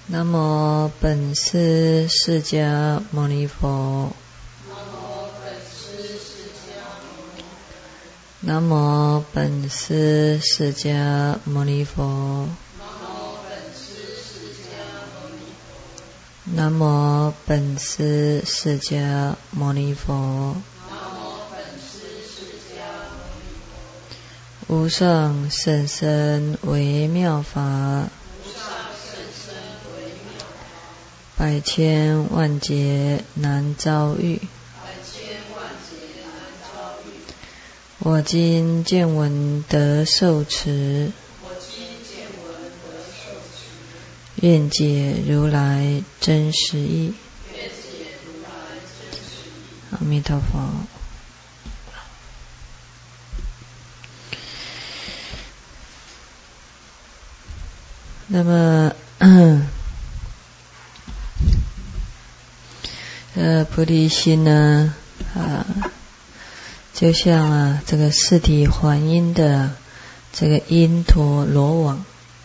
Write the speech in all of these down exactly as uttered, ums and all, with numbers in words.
南无本师释迦牟尼佛。南无本师释迦牟尼佛。南无本师释迦牟尼佛。无上甚深微妙法，百千万劫难遭遇。我今见闻得受持，愿解如来真实义。阿弥陀佛。那么呃菩提心呢啊就像啊这个四体还因的这个因陀罗网。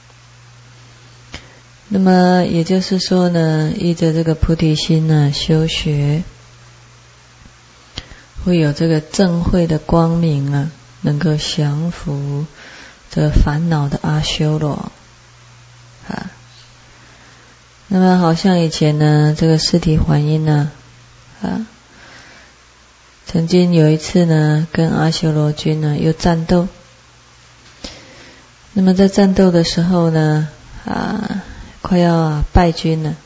那么也就是说呢，依着这个菩提心呢修学，会有这个正慧的光明啊，能够降伏这烦恼的阿修罗啊。那么好像以前呢，这个四体还因呢啊，曾经有一次呢，跟阿修罗军呢又战斗。那么在战斗的时候呢，啊，快要啊败军了。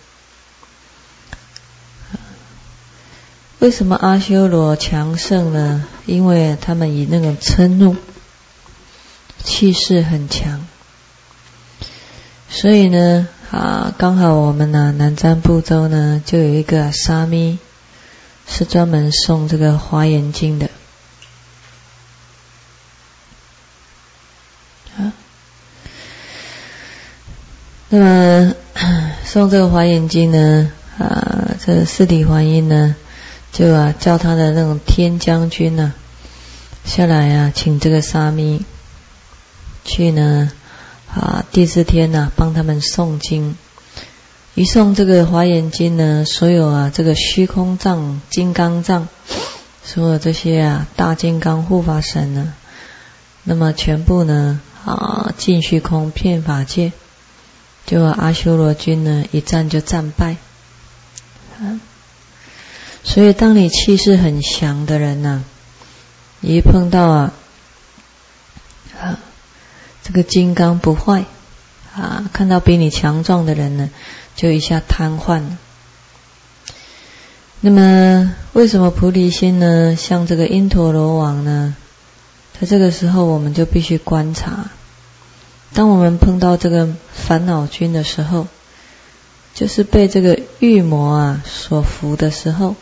为什么阿修罗强盛呢？因为他们以那种嗔怒，气势很强。所以呢，啊，刚好我们呢南瞻部洲呢就有一个沙弥，是专门诵这个华严经的。啊，那么诵这个华严经呢，啊，这四体还因呢，就啊叫他的那种天将军呢、啊、下来啊，请这个沙弥去呢。啊，第四天呢、啊，帮他们诵经。一诵这个华严经呢，所有啊这个虚空藏、金刚藏，所有这些啊大金刚护法神呢，那么全部呢啊尽虚空遍法界，就啊阿修罗军呢一战就战败。啊，所以当你气势很强的人呢、啊，一碰到啊啊。这个金刚不坏啊，看到比你强壮的人呢，就一下瘫痪了。那么为什么菩提心呢像这个因陀罗网呢？在这个时候我们就必须观察，当我们碰到这个烦恼军的时候，就是被这个欲魔啊所伏的时候，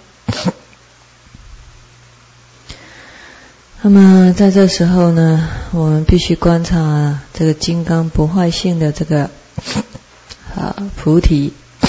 那么在这时候呢，我们必须观察这个金刚不坏性的这个啊菩提，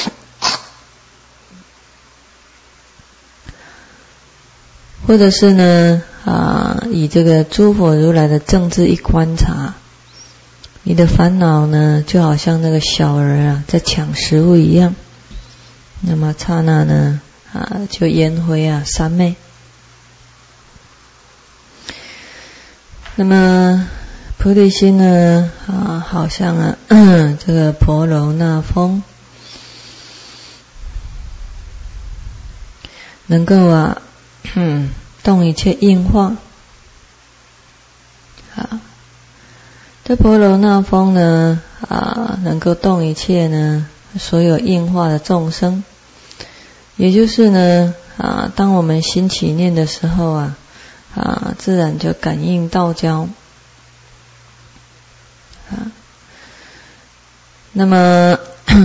或者是呢啊以这个诸佛如来的正智一观察，你的烦恼呢就好像那个小儿啊在抢食物一样，那么刹那呢啊就烟灰啊三昧。那么菩提心呢啊好像啊这个婆罗那风，能够啊嗯动一切应化。啊这婆罗那风呢啊能够动一切呢所有应化的众生。也就是呢啊当我们心起念的时候啊啊，自然就感应道交啊。那么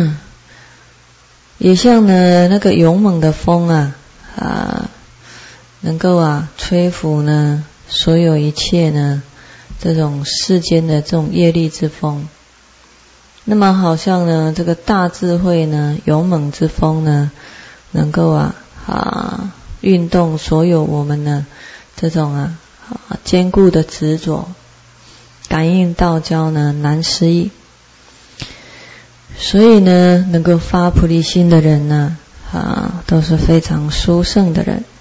也像呢那个勇猛的风啊啊，能够啊吹拂呢所有一切呢这种世间的这种业力之风。那么好像呢这个大智慧呢勇猛之风呢，能够啊啊运动所有我们呢这种啊啊坚固的执着，感应道交呢难思议。 所以呢，能够发菩提心的人呢，啊，都是非常殊胜的人。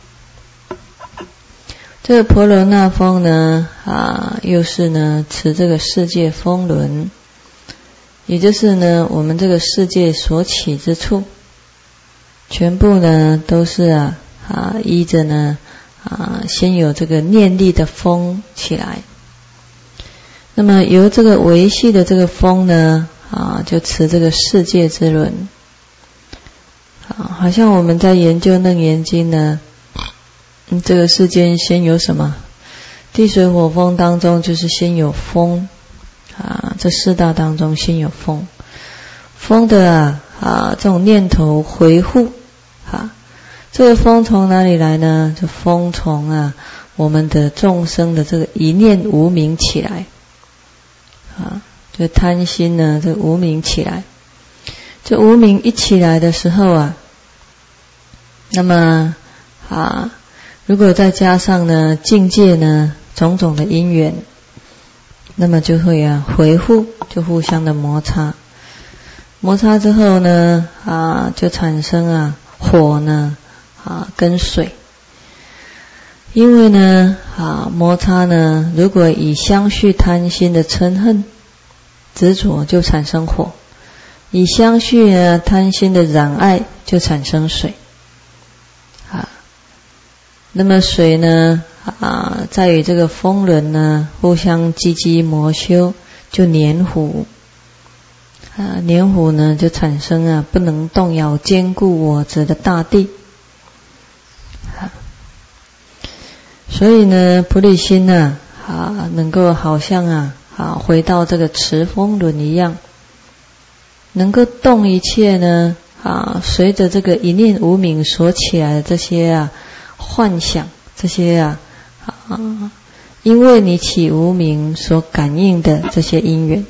这个婆罗那风呢，啊，又是呢持这个世界风轮，也就是呢我们这个世界所起之处，全部呢都是啊啊依着呢啊先有这个念力的风起来，那么由这个维系的这个风呢，啊就持这个世界之轮。啊，好像我们在研究楞严经呢。嗯，这个世间先有什么？地水火风当中就是先有风啊，这四大当中先有风。风的啊啊这种念头回护啊，这个风从哪里来呢？这风从啊我们的众生的这个一念无明起来啊，这贪心呢，这无明起来，这无明一起来的时候啊，那么啊。如果再加上呢境界呢种种的因缘，那么就会啊回护，就互相的摩擦，摩擦之后呢啊就产生啊火呢啊跟水，因为呢啊摩擦呢如果以相续贪心的嗔恨执着就产生火，以相续呢贪心的染爱就产生水啊。那么水呢啊，在于这个风轮呢互相积积摩修，就黏糊啊，黏糊呢就产生啊不能动摇坚固我执的大地啊。所以呢菩提心呢啊能够好像啊啊回到这个持风轮一样，能够动一切呢啊随着这个一念无明所起来的这些啊幻想，这些啊啊，因为你起无明所感应的这些因缘，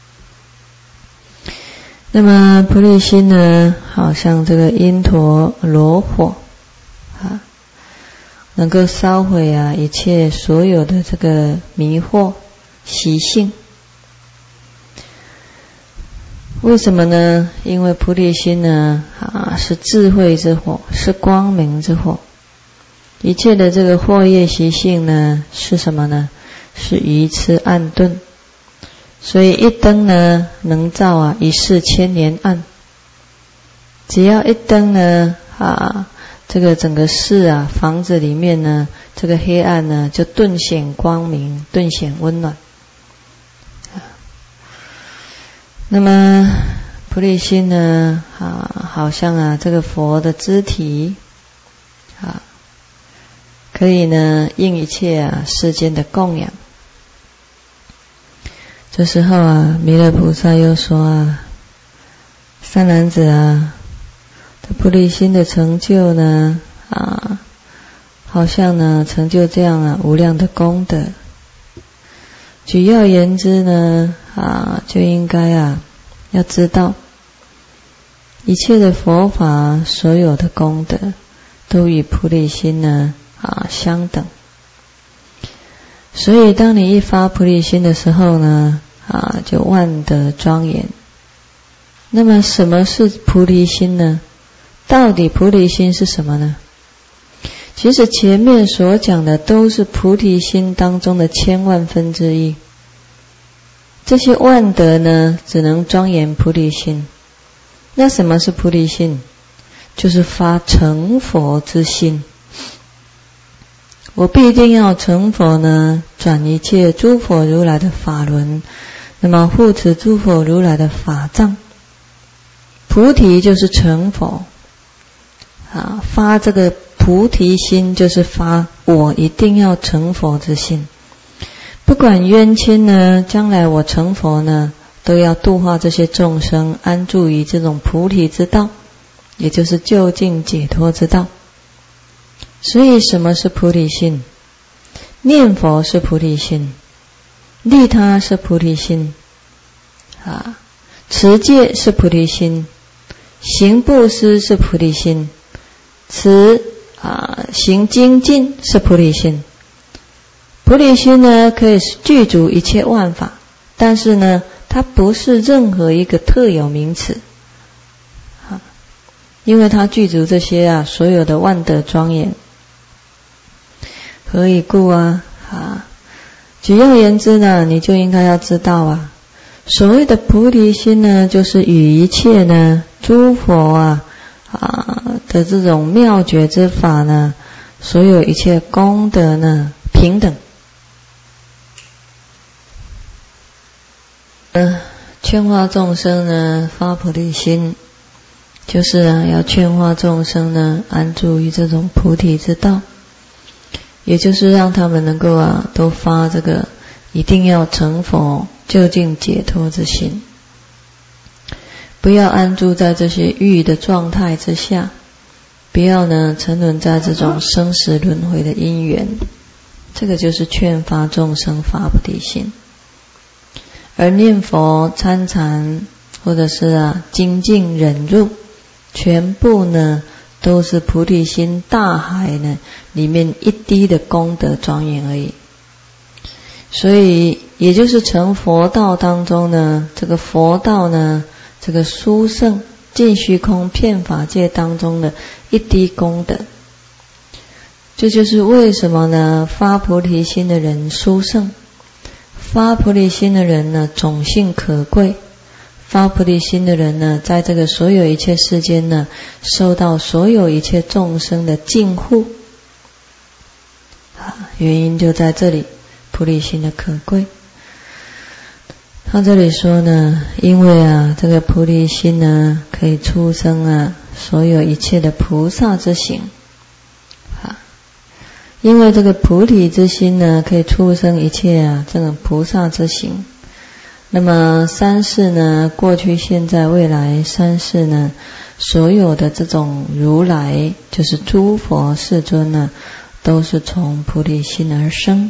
那么菩提心呢，好像这个因陀罗火啊，能够烧毁啊一切所有的这个迷惑习性。为什么呢？因为菩提心呢啊是智慧之火，是光明之火。一切的这个惑业习性呢是什么呢？是愚痴暗钝，所以一灯呢能照啊一世千年暗，只要一灯呢啊这个整个室啊房子里面呢这个黑暗呢就顿显光明，顿显温暖。那么菩提心呢啊好像啊这个佛的肢体啊，可以呢应一切啊世间的供养。这时候啊弥勒菩萨又说啊，善男子啊，这菩提心的成就呢啊好像呢成就这样啊无量的功德。举要言之呢啊就应该啊要知道一切的佛法所有的功德都与菩提心呢啊相等。所以当你一发菩提心的时候呢啊就万德庄严。那么什么是菩提心呢？到底菩提心是什么呢？其实前面所讲的都是菩提心当中的千万分之一。这些万德呢只能庄严菩提心。那什么是菩提心？就是发成佛之心。我必定要成佛呢，转一切诸佛如来的法轮，那么护持诸佛如来的法藏。菩提就是成佛啊，发这个菩提心就是发我一定要成佛之心。不管冤亲呢，将来我成佛呢，都要度化这些众生，安住于这种菩提之道，也就是究竟解脱之道。所以什么是菩提心？念佛是菩提心，利他是菩提心啊，持戒是菩提心，行布施是菩提心，持啊行精进是菩提心。菩提心呢可以具足一切万法，但是呢它不是任何一个特有名词，啊，因为它具足这些啊所有的万德庄严。何以故啊？啊，举要言之呢，你就应该要知道啊，所谓的菩提心呢，就是与一切呢诸佛啊啊的这种妙觉之法呢，所有一切功德呢平等。嗯，劝化众生呢发菩提心，就是啊要劝化众生呢安住于这种菩提之道。也就是让他们能够啊，都发这个一定要成佛、究竟解脱之心，不要安住在这些欲的状态之下，不要呢沉沦在这种生死轮回的因缘。这个就是劝发众生发菩提心。而念佛、参禅，或者是啊精进忍辱，全部呢都是菩提心大海呢里面一滴的功德庄严而已。所以也就是成佛道当中呢，这个佛道呢，这个殊胜尽虚空遍法界当中的一滴功德。这就是为什么呢发菩提心的人殊胜，发菩提心的人呢种性可贵，发菩提心的人呢，在这个所有一切世间呢，受到所有一切众生的敬护。啊，原因就在这里，菩提心的可贵。他这里说呢，因为啊，这个菩提心呢，可以出生啊，所有一切的菩萨之行。啊，因为这个菩提之心呢，可以出生一切啊，这种菩萨之行。那么三世呢，过去、现在、未来三世呢，所有的这种如来，就是诸佛世尊呢，都是从菩提心而生。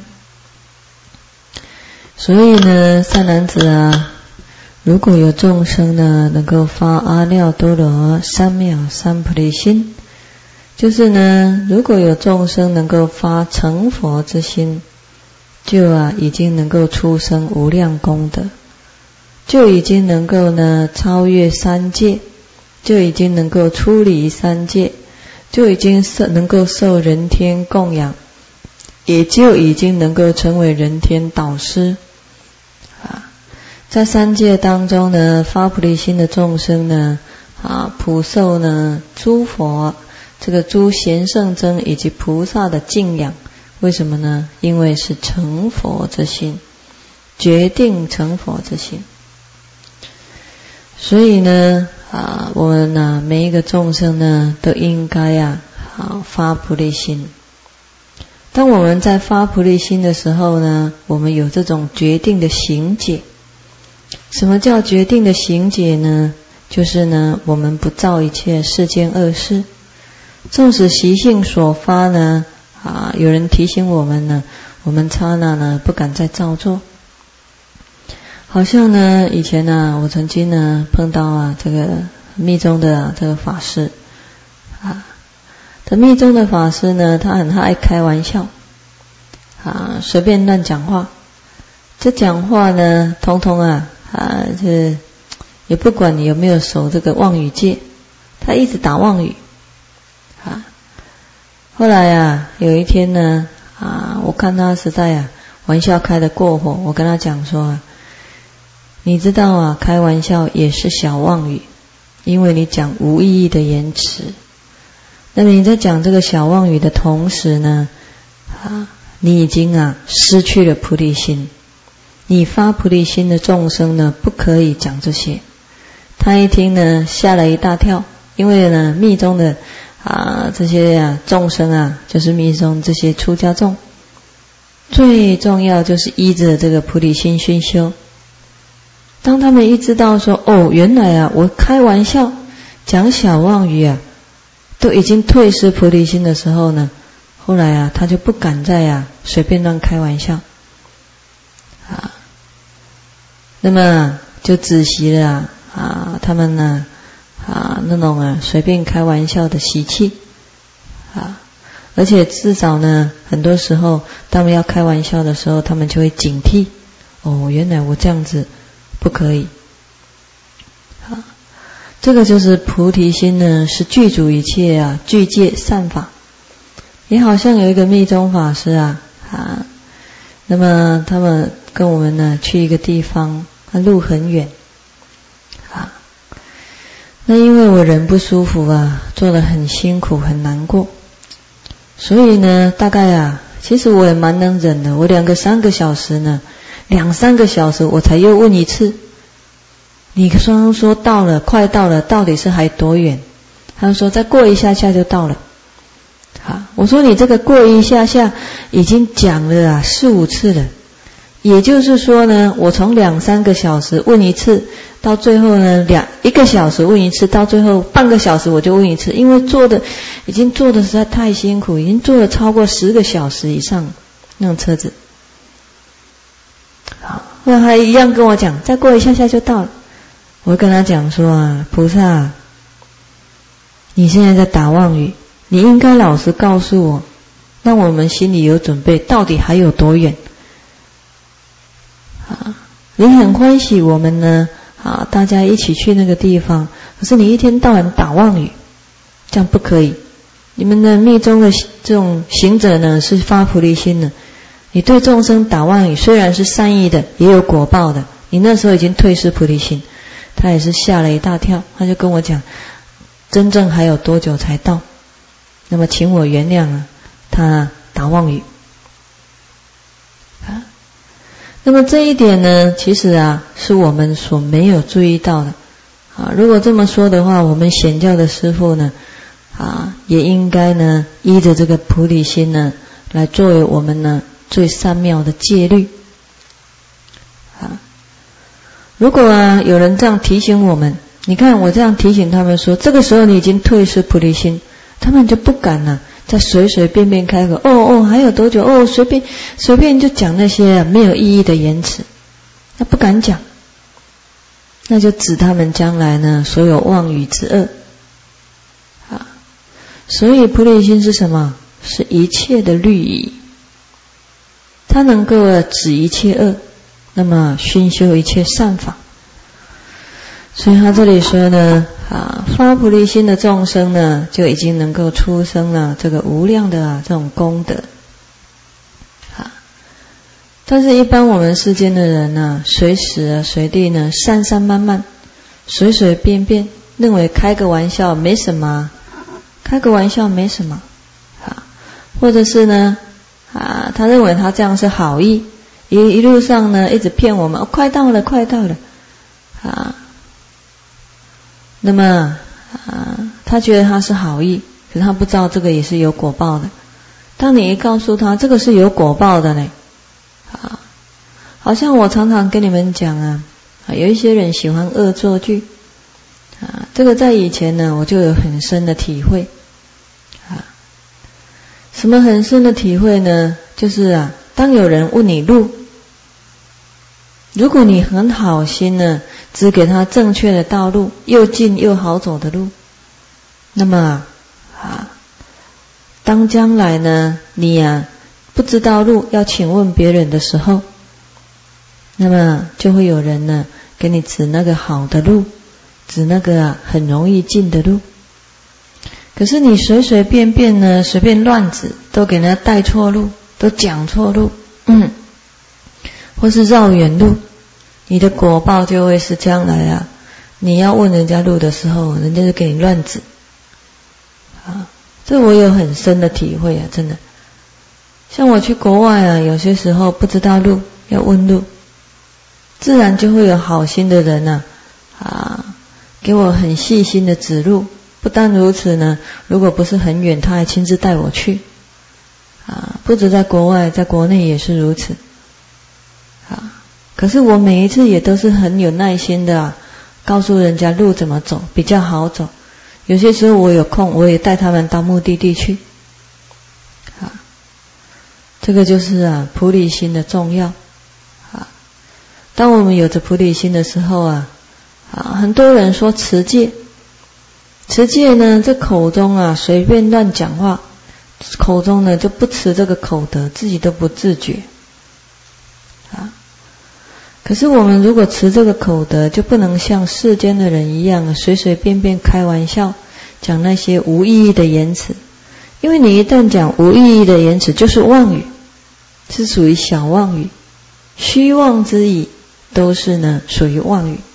所以呢，善男子啊，如果有众生呢，能够发阿耨多罗三藐三菩提心，就是呢，如果有众生能够发成佛之心，就啊，已经能够出生无量功德。就已经能够呢超越三界，就已经能够出离三界，就已经受能够受人天供养，也就已经能够成为人天导师。啊，在三界当中呢，发菩提心的众生呢，啊，普受呢诸佛这个诸贤圣僧以及菩萨的敬仰。为什么呢？因为是成佛之心，决定成佛之心。所以呢，啊，我们呢，每一个众生呢，都应该呀，啊，发菩提心。当我们在发菩提心的时候呢，我们有这种决定的行解。什么叫决定的行解呢？就是呢，我们不造一切世间恶事，纵使习性所发呢，啊，有人提醒我们呢，我们刹那呢，不敢再造作。好像呢，以前呢，我曾经呢碰到啊，这个密宗的、啊、这个法师啊，这密宗的法师呢，他很爱开玩笑啊，随便乱讲话。这讲话呢，通通啊啊，这也不管你有没有守这个妄语戒，他一直打妄语啊。后来啊，有一天呢啊，我看他实在啊玩笑开得过火，我跟他讲说啊。你知道啊，开玩笑也是小妄语，因为你讲无意义的言辞。那么你在讲这个小妄语的同时呢，啊，你已经啊失去了菩提心。你发菩提心的众生呢，不可以讲这些。他一听呢，吓了一大跳，因为呢，密宗的啊这些啊众生啊，就是密宗这些出家众，最重要就是依着这个菩提心熏修。当他们一知道说，哦，原来啊，我开玩笑讲小妄语啊，都已经退失菩提心的时候呢，后来啊，他就不敢再啊随便乱开玩笑啊。那么就止息了啊，啊他们呢啊那种啊随便开玩笑的习气啊，而且至少呢，很多时候他们要开玩笑的时候，他们就会警惕，哦，原来我这样子不可以。好，这个就是菩提心呢，是具足一切啊，具戒善法。也好像有一个密宗法师啊，啊，那么他们跟我们呢去一个地方，他路很远，啊，那因为我人不舒服啊，做得很辛苦，很难过，所以呢，大概啊，其实我也蛮能忍的，我两个三个小时呢，两三个小时我才又问一次，你刚刚说到了，快到了，到底是还多远？他说再过一下下就到了。好，我说你这个过一下下已经讲了啊四五次了，也就是说呢，我从两三个小时问一次，到最后呢两一个小时问一次，到最后半个小时我就问一次，因为坐的已经坐的实在太辛苦，已经坐了超过十个小时以上那种车子。好，那他一样跟我讲，再过一下下就到了。我跟他讲说啊，菩萨，你现在在打妄语。你应该老实告诉我，让我们心里有准备，到底还有多远？啊，你很欢喜我们呢，啊，大家一起去那个地方，可是你一天到晚打妄语，这样不可以。你们的密宗的这种行者呢，是发菩提心的，你对众生打妄语，虽然是善意的，也有果报的。你那时候已经退失菩提心，他也是吓了一大跳，他就跟我讲，真正还有多久才到？那么请我原谅啊，他打妄语啊。那么这一点呢，其实啊是我们所没有注意到的啊。如果这么说的话，我们显教的师父呢啊，也应该呢依着这个菩提心呢，来作为我们呢最善妙的戒律啊。如果啊有人这样提醒我们，你看我这样提醒他们说，这个时候你已经退失菩提心。他们就不敢了、啊，再随随便便开口，哦哦，还有多久？哦，随便随便就讲那些、啊、没有意义的言辞，他不敢讲，那就指他们将来呢所有妄语之恶啊。所以菩提心是什么？是一切的律仪，它能够止一切恶，那么熏修一切善法。所以他这里说呢，啊，发菩提心的众生呢，就已经能够出生了这个无量的、啊、这种功德。啊，但是一般我们世间的人呢、啊，随时啊随地呢，散散漫漫，随随便便，认为开个玩笑没什么，开个玩笑没什么，啊，或者是呢，啊，他认为他这样是好意，一一路上呢一直骗我们，哦，快到了，快到了，啊。那么啊，他觉得他是好意，可是他不知道这个也是有果报的。当你一告诉他这个是有果报的呢，啊，好像我常常跟你们讲啊，啊有一些人喜欢恶作剧，啊，这个在以前呢我就有很深的体会，啊，什么很深的体会呢？就是啊，当有人问你路，如果你很好心呢，只给他正确的道路，又近又好走的路，那么啊，当将来呢你啊不知道路要请问别人的时候，那么就会有人呢给你指那个好的路，指那个啊很容易进的路。可是你随随便便呢随便乱指，都给人家带错路，都讲错路，嗯，或是绕远路，你的果报就会是将来啊，你要问人家路的时候，人家就给你乱指啊。这我有很深的体会啊，真的。像我去国外啊，有些时候不知道路，要问路，自然就会有好心的人啊，啊，给我很细心的指路。不但如此呢，如果不是很远，他还亲自带我去啊。不止在国外，在国内也是如此啊。可是我每一次也都是很有耐心的、啊、告诉人家路怎么走比较好走。有些时候我有空，我也带他们到目的地去啊。这个就是啊菩提心的重要啊。当我们有着菩提心的时候啊，啊，很多人说持戒，持戒呢，这口中啊随便乱讲话，口中呢就不持这个口德，自己都不自觉啊。 可是我们如果持这个口德，就不能像世间的人一样随随便便开玩笑，讲那些无意义的言辞。因为你一旦讲无意义的言辞，就是妄语，是属于小妄语，虚妄之意都是呢属于妄语。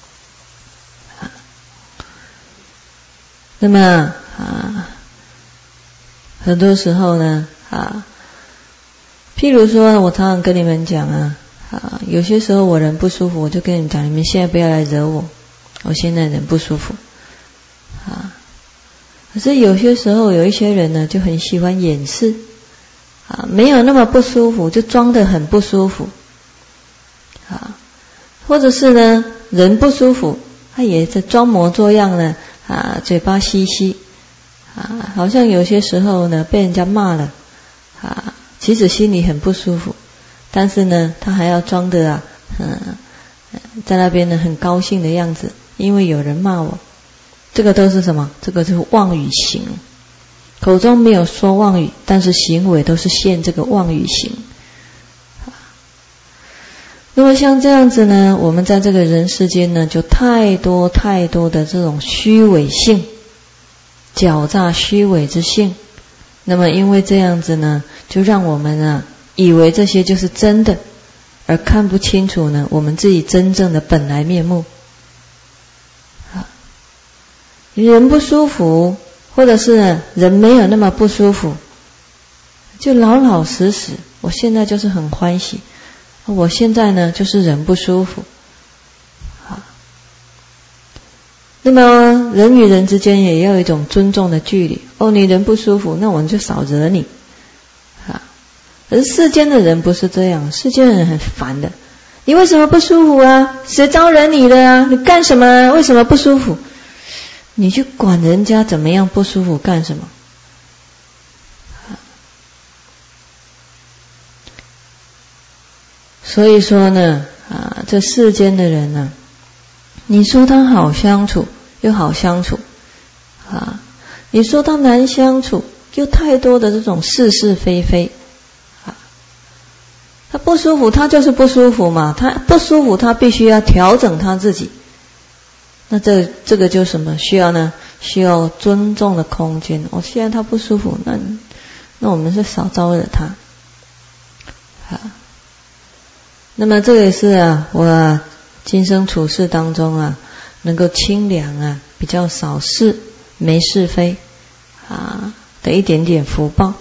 那么啊，很多时候呢啊，譬如说我常常跟你们讲啊啊，有些时候我人不舒服，我就跟你们讲，你们现在不要来惹我，我现在人不舒服啊。可是有些时候有一些人呢就很喜欢掩饰啊，没有那么不舒服就装得很不舒服啊，或者是呢人不舒服，他也在装模作样呢啊，嘴巴嘻嘻啊，好像有些时候呢被人家骂了啊，其实心里很不舒服，但是呢他还要装的啊嗯，在那边呢很高兴的样子，因为有人骂我。这个都是什么？这个就是妄语行，口中没有说妄语，但是行为都是现这个妄语行。那么像这样子呢，我们在这个人世间呢，就太多太多的这种虚伪性，狡诈虚伪之性。那么因为这样子呢，就让我们啊以为这些就是真的，而看不清楚呢我们自己真正的本来面目。人不舒服，或者是呢人没有那么不舒服，就老老实实，我现在就是很欢喜，我现在呢就是人不舒服。好，那么人与人之间也要有一种尊重的距离。哦，你人不舒服，那我们就少惹你。啊，可是世间的人不是这样，世间的人很烦的。你为什么不舒服啊？谁招惹你了啊？你干什么？为什么不舒服？你去管人家怎么样不舒服干什么？所以说呢，啊，这世间的人呢，你说他好相处又好相处，啊，你说他难相处又太多的这种是是非非，啊，他不舒服，他就是不舒服嘛，他不舒服，他必须要调整他自己。那这这个就什么需要呢？需要尊重的空间。我、哦、现在他不舒服，那那我们是少招惹他。好，那么这个也是啊，我啊今生处事当中啊，能够清凉啊，比较少事，没是非啊的一点点福报。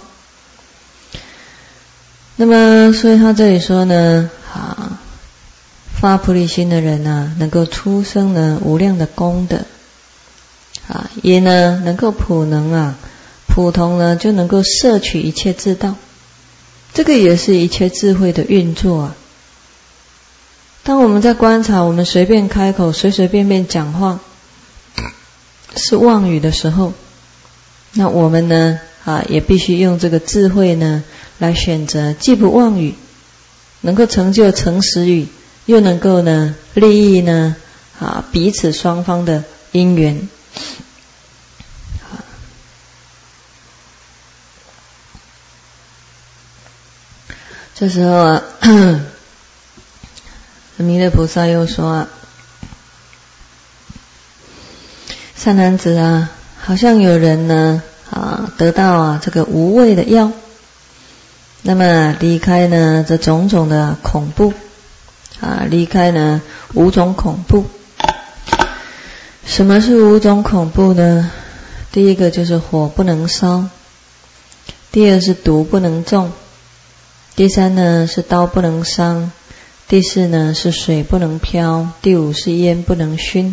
那么所以他这里说呢，啊。发菩提心的人呢，能够出生呢无量的功德啊，也呢能够普能啊，普通呢就能够摄取一切智道，这个也是一切智慧的运作啊。当我们在观察，我们随便开口，随随便便讲话是妄语的时候，那我们呢啊也必须用这个智慧呢来选择，既不妄语，能够成就诚实语。又能够呢利益呢啊彼此双方的因缘。这时候啊，弥勒菩萨又说啊，善男子啊，好像有人呢啊得到啊这个无畏的药，那么离开呢这种种的恐怖。啊，离开呢五种恐怖。什么是五种恐怖呢？第一个就是火不能烧，第二是毒不能中，第三呢是刀不能伤，第四呢是水不能漂，第五是烟不能熏。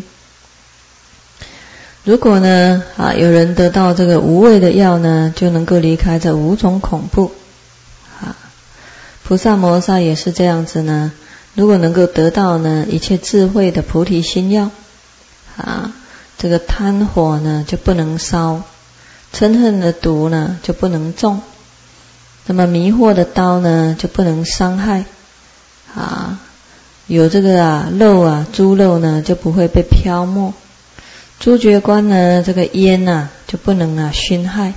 如果呢啊有人得到这个无畏的药呢，就能够离开这五种恐怖。啊，菩萨摩萨也是这样子呢。如果能够得到呢一切智慧的菩提心药啊，这个贪火呢就不能烧，嗔恨的毒呢就不能中，那么迷惑的刀呢就不能伤害啊，有这个啊肉啊猪肉呢就不会被漂没，诸觉观呢这个烟啊就不能啊熏害。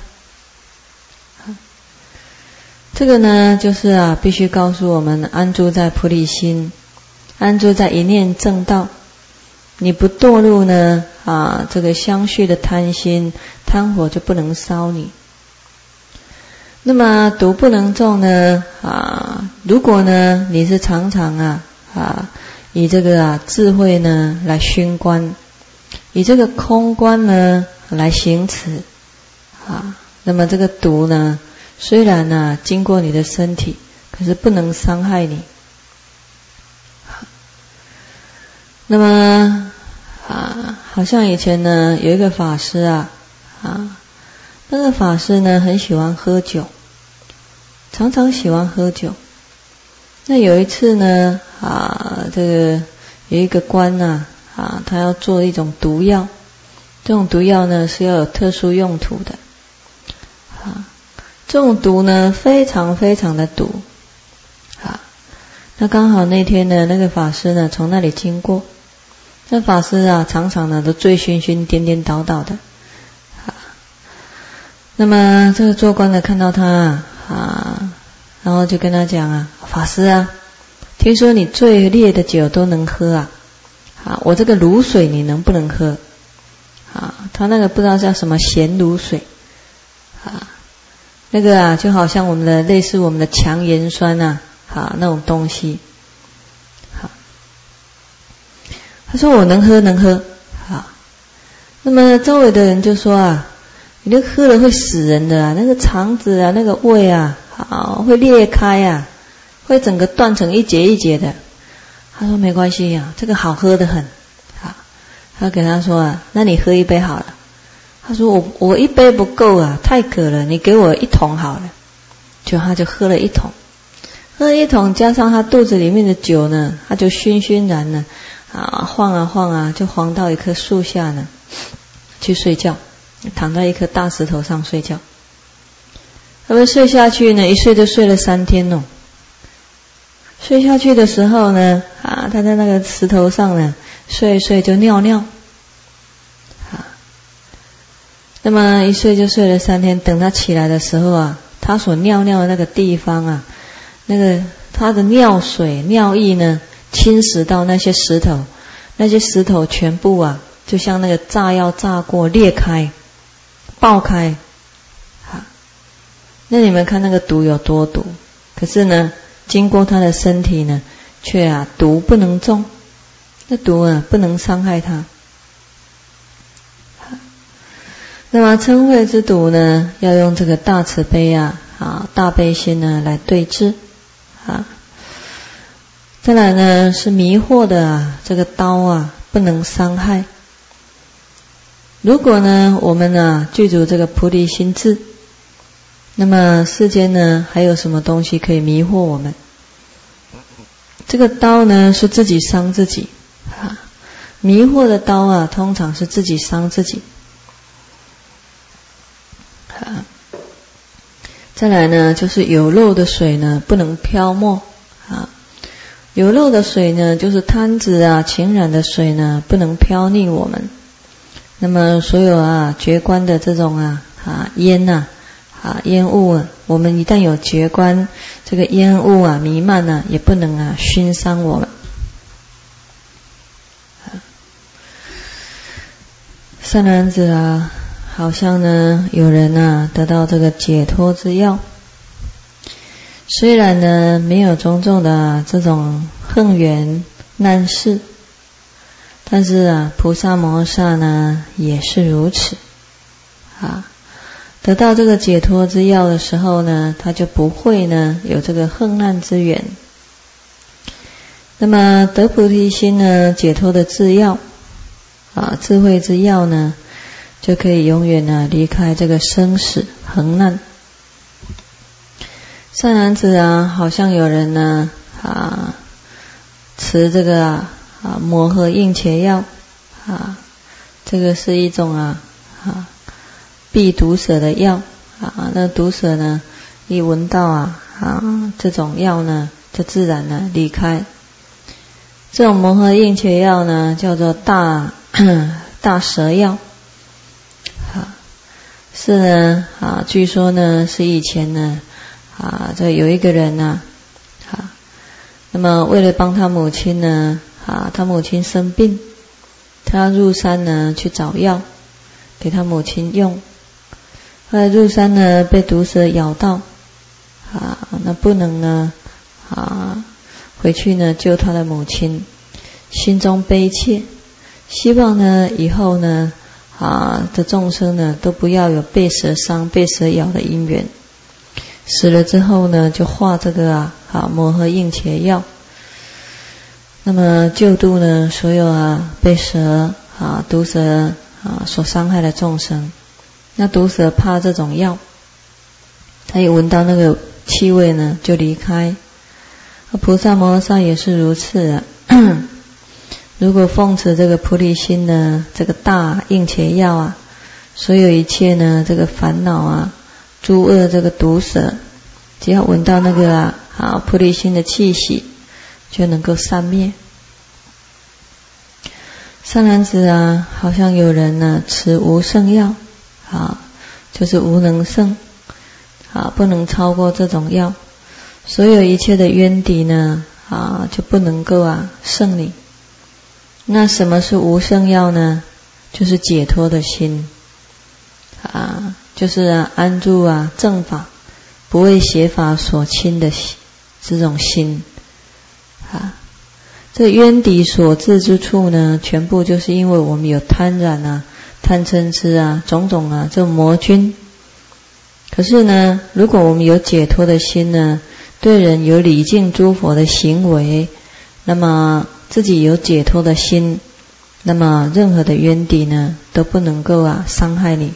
这个呢就是啊必须告诉我们安住在菩提心， 安住在一念正道，你不堕入呢啊这个相续的贪心，贪火就不能烧你。那么毒不能中呢啊，如果呢你是常常啊啊以这个啊智慧呢来熏观，以这个空观呢来行持啊，那么这个毒呢虽然呢经过你的身体，可是不能伤害你。那么啊，好像以前呢有一个法师啊啊，那个法师呢很喜欢喝酒，常常喜欢喝酒。那有一次呢啊，这个有一个官呢啊，他要做一种毒药，这种毒药呢是要有特殊用途的啊，这种毒呢非常非常的毒啊。那刚好那天呢，那个法师呢从那里经过，那法师啊常常呢都醉醺醺、颠颠倒倒的啊。那么这个做官的看到他啊，然后就跟他讲啊，法师啊，听说你最烈的酒都能喝啊，啊，我这个卤水你能不能喝？啊，他那个不知道叫什么咸卤水啊，那个啊就好像我们的类似我们的强盐酸啊，啊那种东西。好，他说我能喝能喝。好，那么周围的人就说啊，你那喝了会死人的啊，那个肠子啊那个胃啊好会裂开啊，会整个断成一节一节的。他说没关系啊，这个好喝得很。好，他给他说啊，那你喝一杯好了。他说我我一杯不够啊，太渴了，你给我一桶好了。就他就喝了一桶，喝了一桶加上他肚子里面的酒呢，他就醺醺然呢啊晃啊晃啊，就晃到一棵树下呢去睡觉，躺在一颗大石头上睡觉。他们睡下去呢，一睡就睡了三天哦。睡下去的时候呢，啊，他在那个石头上呢，睡一睡就尿尿，啊，那么一睡就睡了三天。等他起来的时候啊，他所尿尿的那个地方啊，那个他的尿水、尿液呢，侵蚀到那些石头，那些石头全部啊，就像那个炸药炸过，裂开、爆开，啊，那你们看那个毒有多毒？可是呢，经过他的身体呢，却啊毒不能中，那毒啊不能伤害他。那么嗔恚之毒呢，要用这个大慈悲啊啊大悲心呢来对治啊。再来呢是迷惑的啊这个刀啊不能伤害。如果呢我们啊具足这个菩提心智，那么世间呢还有什么东西可以迷惑我们？这个刀呢是自己伤自己啊，迷惑的刀啊通常是自己伤自己啊。再来呢就是有漏的水呢不能漂没啊，有漏的水呢就是贪执啊情染的水呢不能飘溺我们。那么所有啊觉观的这种啊啊烟呐啊烟雾啊，我们一旦有觉观，这个烟雾啊弥漫啊也不能啊熏伤我们。善男子啊，好像呢有人啊得到这个解脱之药，虽然呢没有种种的、啊、这种横缘难事，但是啊菩萨摩萨呢也是如此啊。得到这个解脱之药的时候呢，他就不会呢有这个横难之缘。那么得菩提心呢，解脱的智药啊，智慧之药呢，就可以永远呢离开这个生死横难。善男子啊，好像有人呢啊持这个啊啊摩诃应伽药啊，这个是一种啊啊避毒蛇的药啊，那毒蛇呢一闻到啊啊这种药呢，就自然呢离开。这种摩诃应伽药呢，叫做大大蛇药啊，是呢啊，据说呢是以前呢啊，这有一个人呢啊， 那么为了帮他母亲呢，啊，他母亲生病，他入山呢去找药给他母亲用。后来入山呢被毒蛇咬到，啊，那不能呢，啊，回去呢救他的母亲，心中悲切，希望呢以后呢，啊的众生呢都不要有被蛇伤、被蛇咬的因缘。死了之后呢，就化这个啊，啊摩诃应伽药，那么救度呢所有啊被蛇啊毒蛇啊所伤害的众生。那毒蛇怕这种药，他一闻到那个气味呢就离开。菩萨摩诃萨也是如此啊。如果奉持这个菩提心呢，这个大应伽药啊，所有一切呢这个烦恼啊，诸恶这个毒蛇，只要闻到那个啊啊菩提心的气息，就能够散灭。善男子啊，好像有人呢持无胜药啊，就是无能胜啊，不能超过这种药，所有一切的冤敌呢啊就不能够啊胜你。那什么是无胜药呢？就是解脱的心啊，就是啊安住啊正法，不为邪法所侵的这种心啊。这个冤敌所至之处呢，全部就是因为我们有贪染啊、贪嗔痴啊、种种啊这种魔君。可是呢，如果我们有解脱的心呢，对人有礼敬诸佛的行为，那么自己有解脱的心，那么任何的冤敌呢都不能够啊伤害你。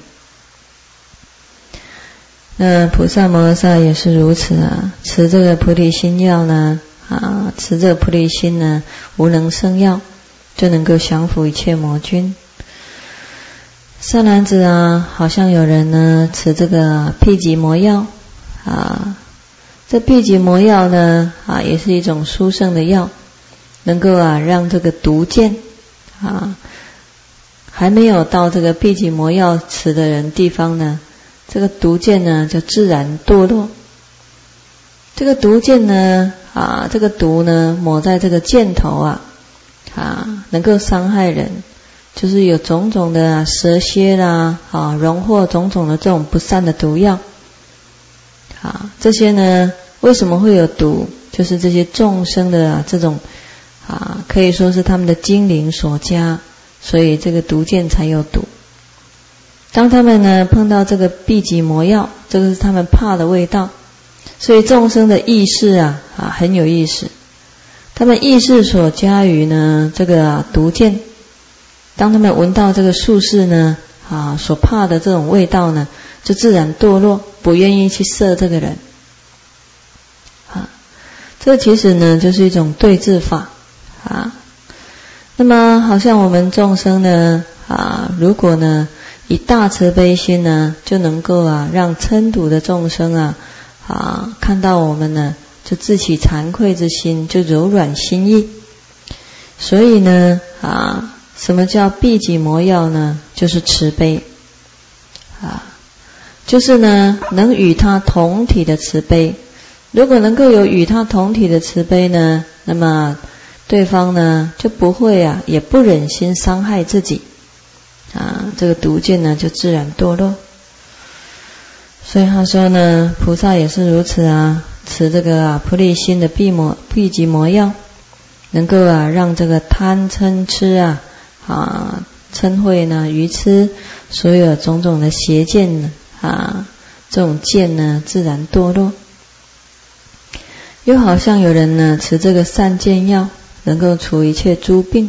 那菩萨摩诃萨也是如此啊，持这个菩提心药呢啊，持这个菩提心呢无能胜药，就能够降伏一切魔君。善男子啊，好像有人呢持这个辟疾魔药啊，这辟疾魔药呢啊也是一种殊胜的药，能够啊让这个毒箭啊还没有到这个辟疾魔药持的人地方呢，这个毒箭呢就自然堕落。这个毒箭呢啊，这个毒呢抹在这个箭头啊啊，能够伤害人，就是有种种的啊蛇蝎啦啊，荣获种种的这种不善的毒药啊。这些呢为什么会有毒？就是这些众生的啊这种啊，可以说是他们的精灵所加，所以这个毒箭才有毒。当他们呢碰到这个辟疾魔药，这个是他们怕的味道。所以众生的意识啊啊很有意思，他们意识所加于呢这个、啊、毒箭，当他们闻到这个术士呢啊所怕的这种味道呢，就自然堕落，不愿意去摄这个人啊。这其实呢就是一种对治法啊。那么好像我们众生呢啊，如果呢以大慈悲心呢，就能够啊让嗔毒的众生啊啊，看到我们呢，就自起惭愧之心，就柔软心意。所以呢，啊，什么叫辟疾魔药呢？就是慈悲，啊，就是呢，能与他同体的慈悲。如果能够有与他同体的慈悲呢，那么对方呢就不会啊，也不忍心伤害自己，啊，这个毒箭呢就自然堕落。所以他说呢，菩萨也是如此啊，持这个啊菩提心的辟魔辟疾魔药，能够啊让这个贪嗔痴啊啊嗔恚呢愚痴所有种种的邪见呢啊这种见呢自然堕落。又好像有人呢持这个善见药，能够除一切诸病。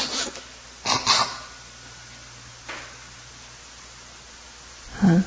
啊。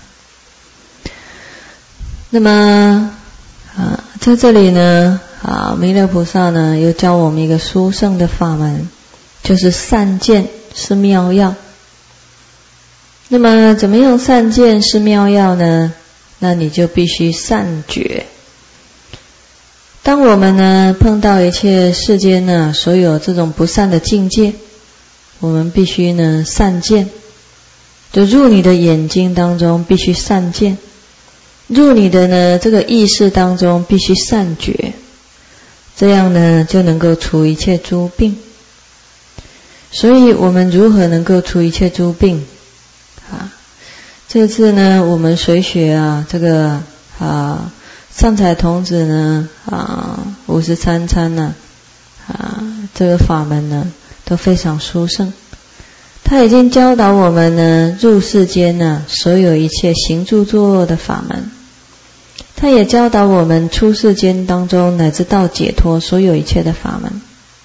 那么啊，在这里呢啊，弥勒菩萨呢又教我们一个殊胜的法门，就是善见是妙药。那么怎么样善见是妙药呢？那你就必须善觉。当我们呢碰到一切世间呢所有这种不善的境界，我们必须呢善见，就入你的眼睛当中必须善见，入你的呢这个意识当中必须善觉。 这样呢就能够除一切诸病。所以我们如何能够除一切诸病啊？这次呢我们随学啊这个啊善财童子呢啊五十三参呢 啊, 啊这个法门呢都非常殊胜。他已经教导我们呢入世间呢所有一切行住坐卧的法门，他也教导我们出世间当中乃至到解脱所有一切的法门。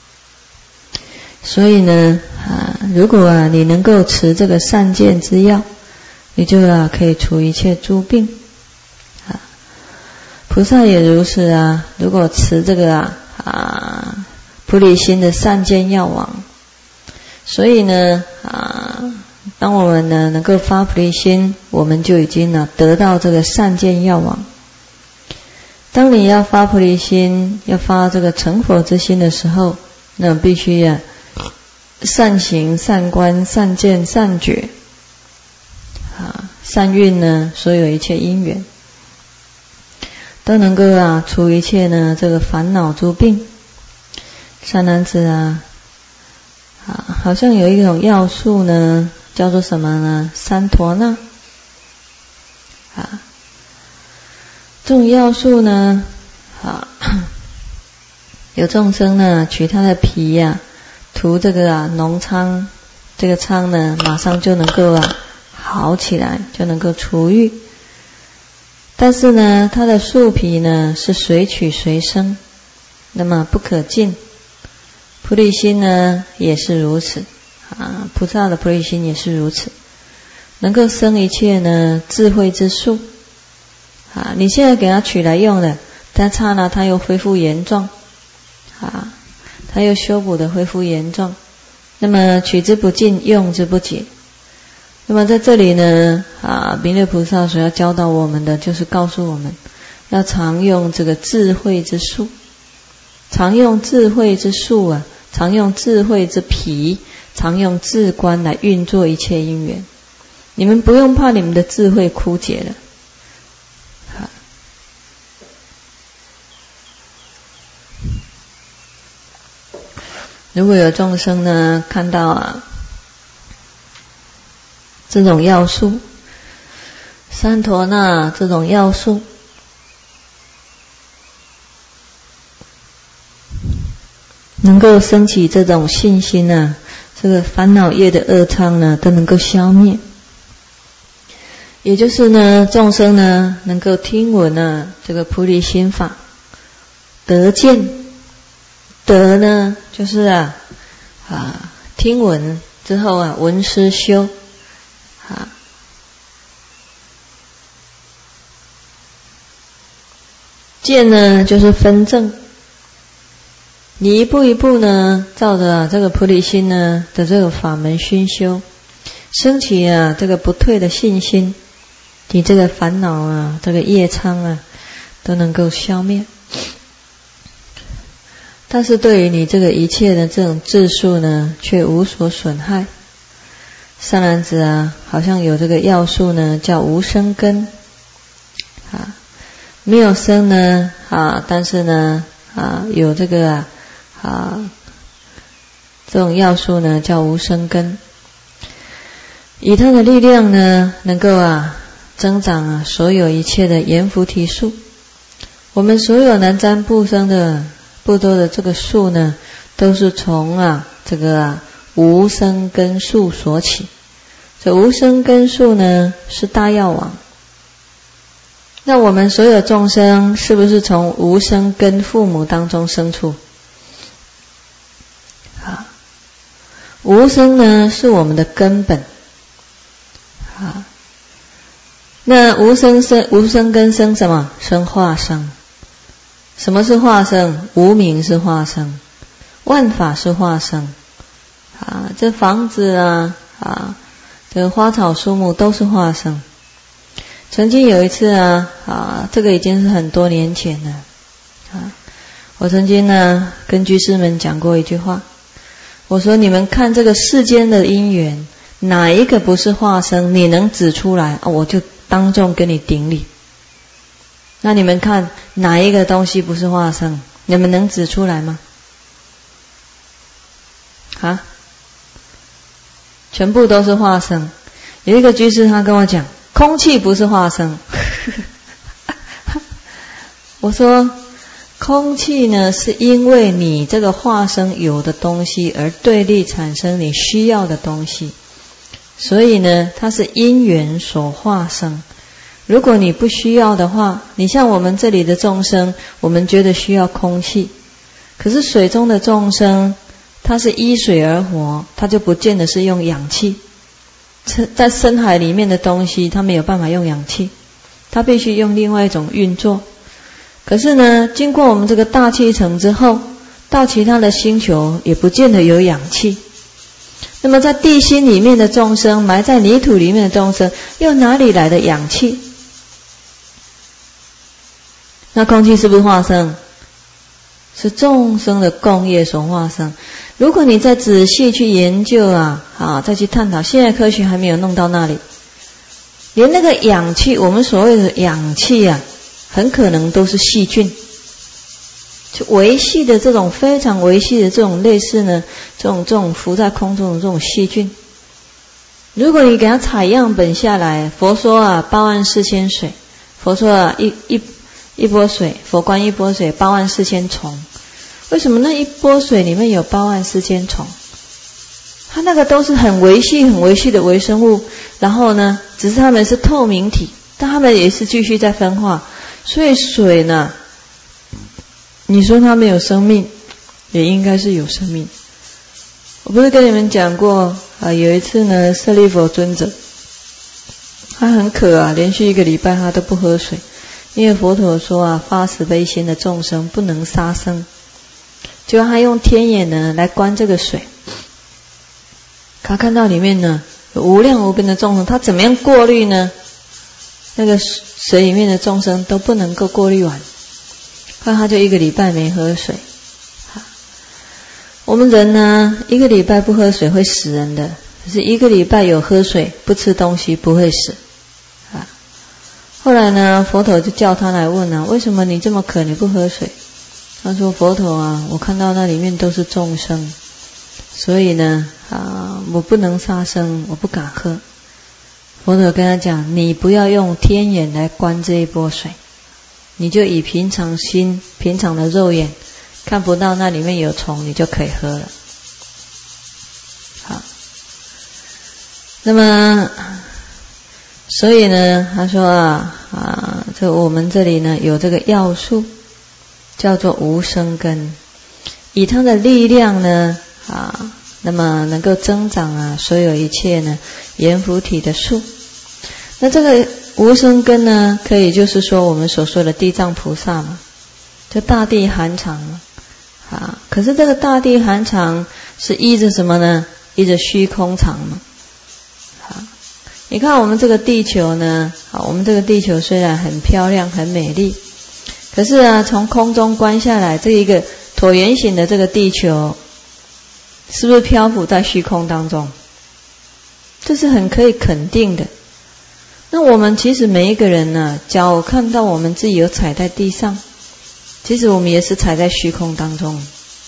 所以呢啊如果啊你能够持这个善见之要，你就啊可以除一切诸病啊。菩萨也如此啊，如果持这个啊啊菩提心的善见药王，所以呢啊当我们呢能够发菩提心，我们就已经呢得到这个善见药王。当你要发菩提心，要发这个成佛之心的时候，那必须啊善行、善观、善见、善觉啊，善运呢所有一切因缘，都能够啊除一切呢这个烦恼诸病。善男子啊啊，好像有一种药素呢，叫做什么呢？三陀那啊，这种药素呢啊，有众生呢取它的皮呀、啊，涂这个啊脓疮，这个疮呢马上就能够啊好起来，就能够除愈。但是呢它的树皮呢是随取随生，那么不可尽。菩提心呢也是如此啊，菩萨的菩提心也是如此，能够生一切呢智慧之树啊。你现在给它取来用了，但刹那它又恢复原状啊，它又修补的恢复原状。那么取之不尽，用之不竭。那么在这里呢啊，弥勒菩萨所要教导我们的，就是告诉我们要常用这个智慧之树，常用智慧之树啊，常用智慧之皮，常用智观来运作一切因缘。你们不用怕你们的智慧枯竭了。如果有众生呢看到啊这种药素三陀那这种药素，能够升起这种信心呢，这个烦恼业的恶疮呢都能够消灭。也就是呢众生呢能够听闻呢这个菩提心法，得见，得呢就是啊啊听闻之后啊闻思修啊，见呢就是分证。你一步一步呢照着、啊、这个菩提心呢的这个法门熏修，升起啊这个不退的信心，你这个烦恼啊这个业障啊都能够消灭。但是对于你这个一切的这种智树呢却无所损害。善男子啊，好像有这个药树呢叫无生根啊，没有生呢啊，但是呢啊有这个啊啊这种药树呢叫无生根，以它的力量呢能够啊增长啊所有一切的阎浮提树。我们所有南瞻部生的部多的这个树呢，都是从啊这个啊无生根树所起。这无生根树呢是大药王。那我们所有众生是不是从无生根父母当中生出？啊，无生呢是我们的根本。啊，那无生生无生根生什么？生化生。什么是化生？无明是化生，万法是化生。啊，这房子啊啊。这个花草树木都是化生。曾经有一次啊啊，这个已经是很多年前了啊。我曾经呢跟居士们讲过一句话，我说你们看这个世间的因缘，哪一个不是化生？你能指出来，啊、我就当众跟你顶礼。那你们看哪一个东西不是化生？ 你们能指出来吗？啊？全部都是化生。有一个居士他跟我讲，空气不是化生。我说，空气呢是因为你这个化生有的东西而对立产生你需要的东西，所以呢它是因缘所化生。如果你不需要的话，你像我们这里的众生，我们觉得需要空气，可是水中的众生它是依水而活，它就不见得是用氧气。在深海里面的东西它没有办法用氧气，它必须用另外一种运作。可是呢经过我们这个大气层之后，到其他的星球也不见得有氧气。那么在地心里面的众生，埋在泥土里面的众生，又哪里来的氧气？那空气是不是化生？是众生的共业所化生。如果你再仔细去研究啊，啊，再去探讨，现在科学还没有弄到那里，连那个氧气，我们所谓的氧气啊，很可能都是细菌，就微细的这种非常微细的这种类似呢，这种这种浮在空中的这种细菌。如果你给它采样本下来，佛说啊，八万四千水，佛说啊，一一一波水，佛观一波水，八万四千虫。为什么那一波水里面有八万四千虫？它那个都是很微细、很微细的微生物，然后呢，只是它们是透明体，但它们也是继续在分化。所以水呢，你说它没有生命，也应该是有生命。我不是跟你们讲过啊？有一次呢，舍利弗尊者，他很渴啊，连续一个礼拜他都不喝水，因为佛陀说啊，发慈悲心的众生不能杀生。就他用天眼呢来观这个水，他看到里面呢有无量无边的众生，他怎么样过滤呢？那个水里面的众生都不能够过滤完，后来他就一个礼拜没喝水。我们人呢，一个礼拜不喝水会死人的，可是一个礼拜有喝水不吃东西不会死啊。后来呢，佛陀就叫他来问啊，为什么你这么渴你不喝水？他说，佛陀啊，我看到那里面都是众生，所以呢啊，我不能杀生，我不敢喝。佛陀跟他讲，你不要用天眼来观这一波水，你就以平常心平常的肉眼看不到那里面有虫，你就可以喝了。好，那么所以呢他说啊啊，这我们这里呢有这个药树叫做无生根，以它的力量呢啊，那么能够增长啊所有一切呢阎浮提的树。那这个无生根呢，可以就是说我们所说的地藏菩萨嘛，就大地含藏嘛啊。可是这个大地含藏是依着什么呢？依着虚空藏嘛。好，你看我们这个地球呢，好，我们这个地球虽然很漂亮很美丽，可是啊，从空中观下来，这一个椭圆形的这个地球，是不是漂浮在虚空当中？这是很可以肯定的。那我们其实每一个人呢，脚看到我们自己有踩在地上，其实我们也是踩在虚空当中。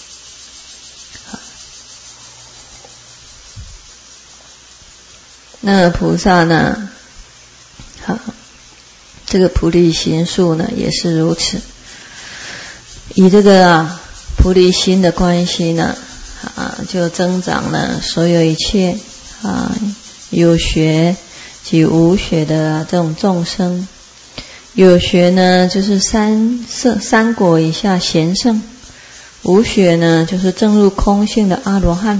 那菩萨呢，好，这个菩提心树呢也是如此，以这个啊菩提心的关系呢啊，就增长了所有一切啊有学及无学的这种众生。有学呢就是三圣三果以下贤圣，无学呢就是证入空性的阿罗汉，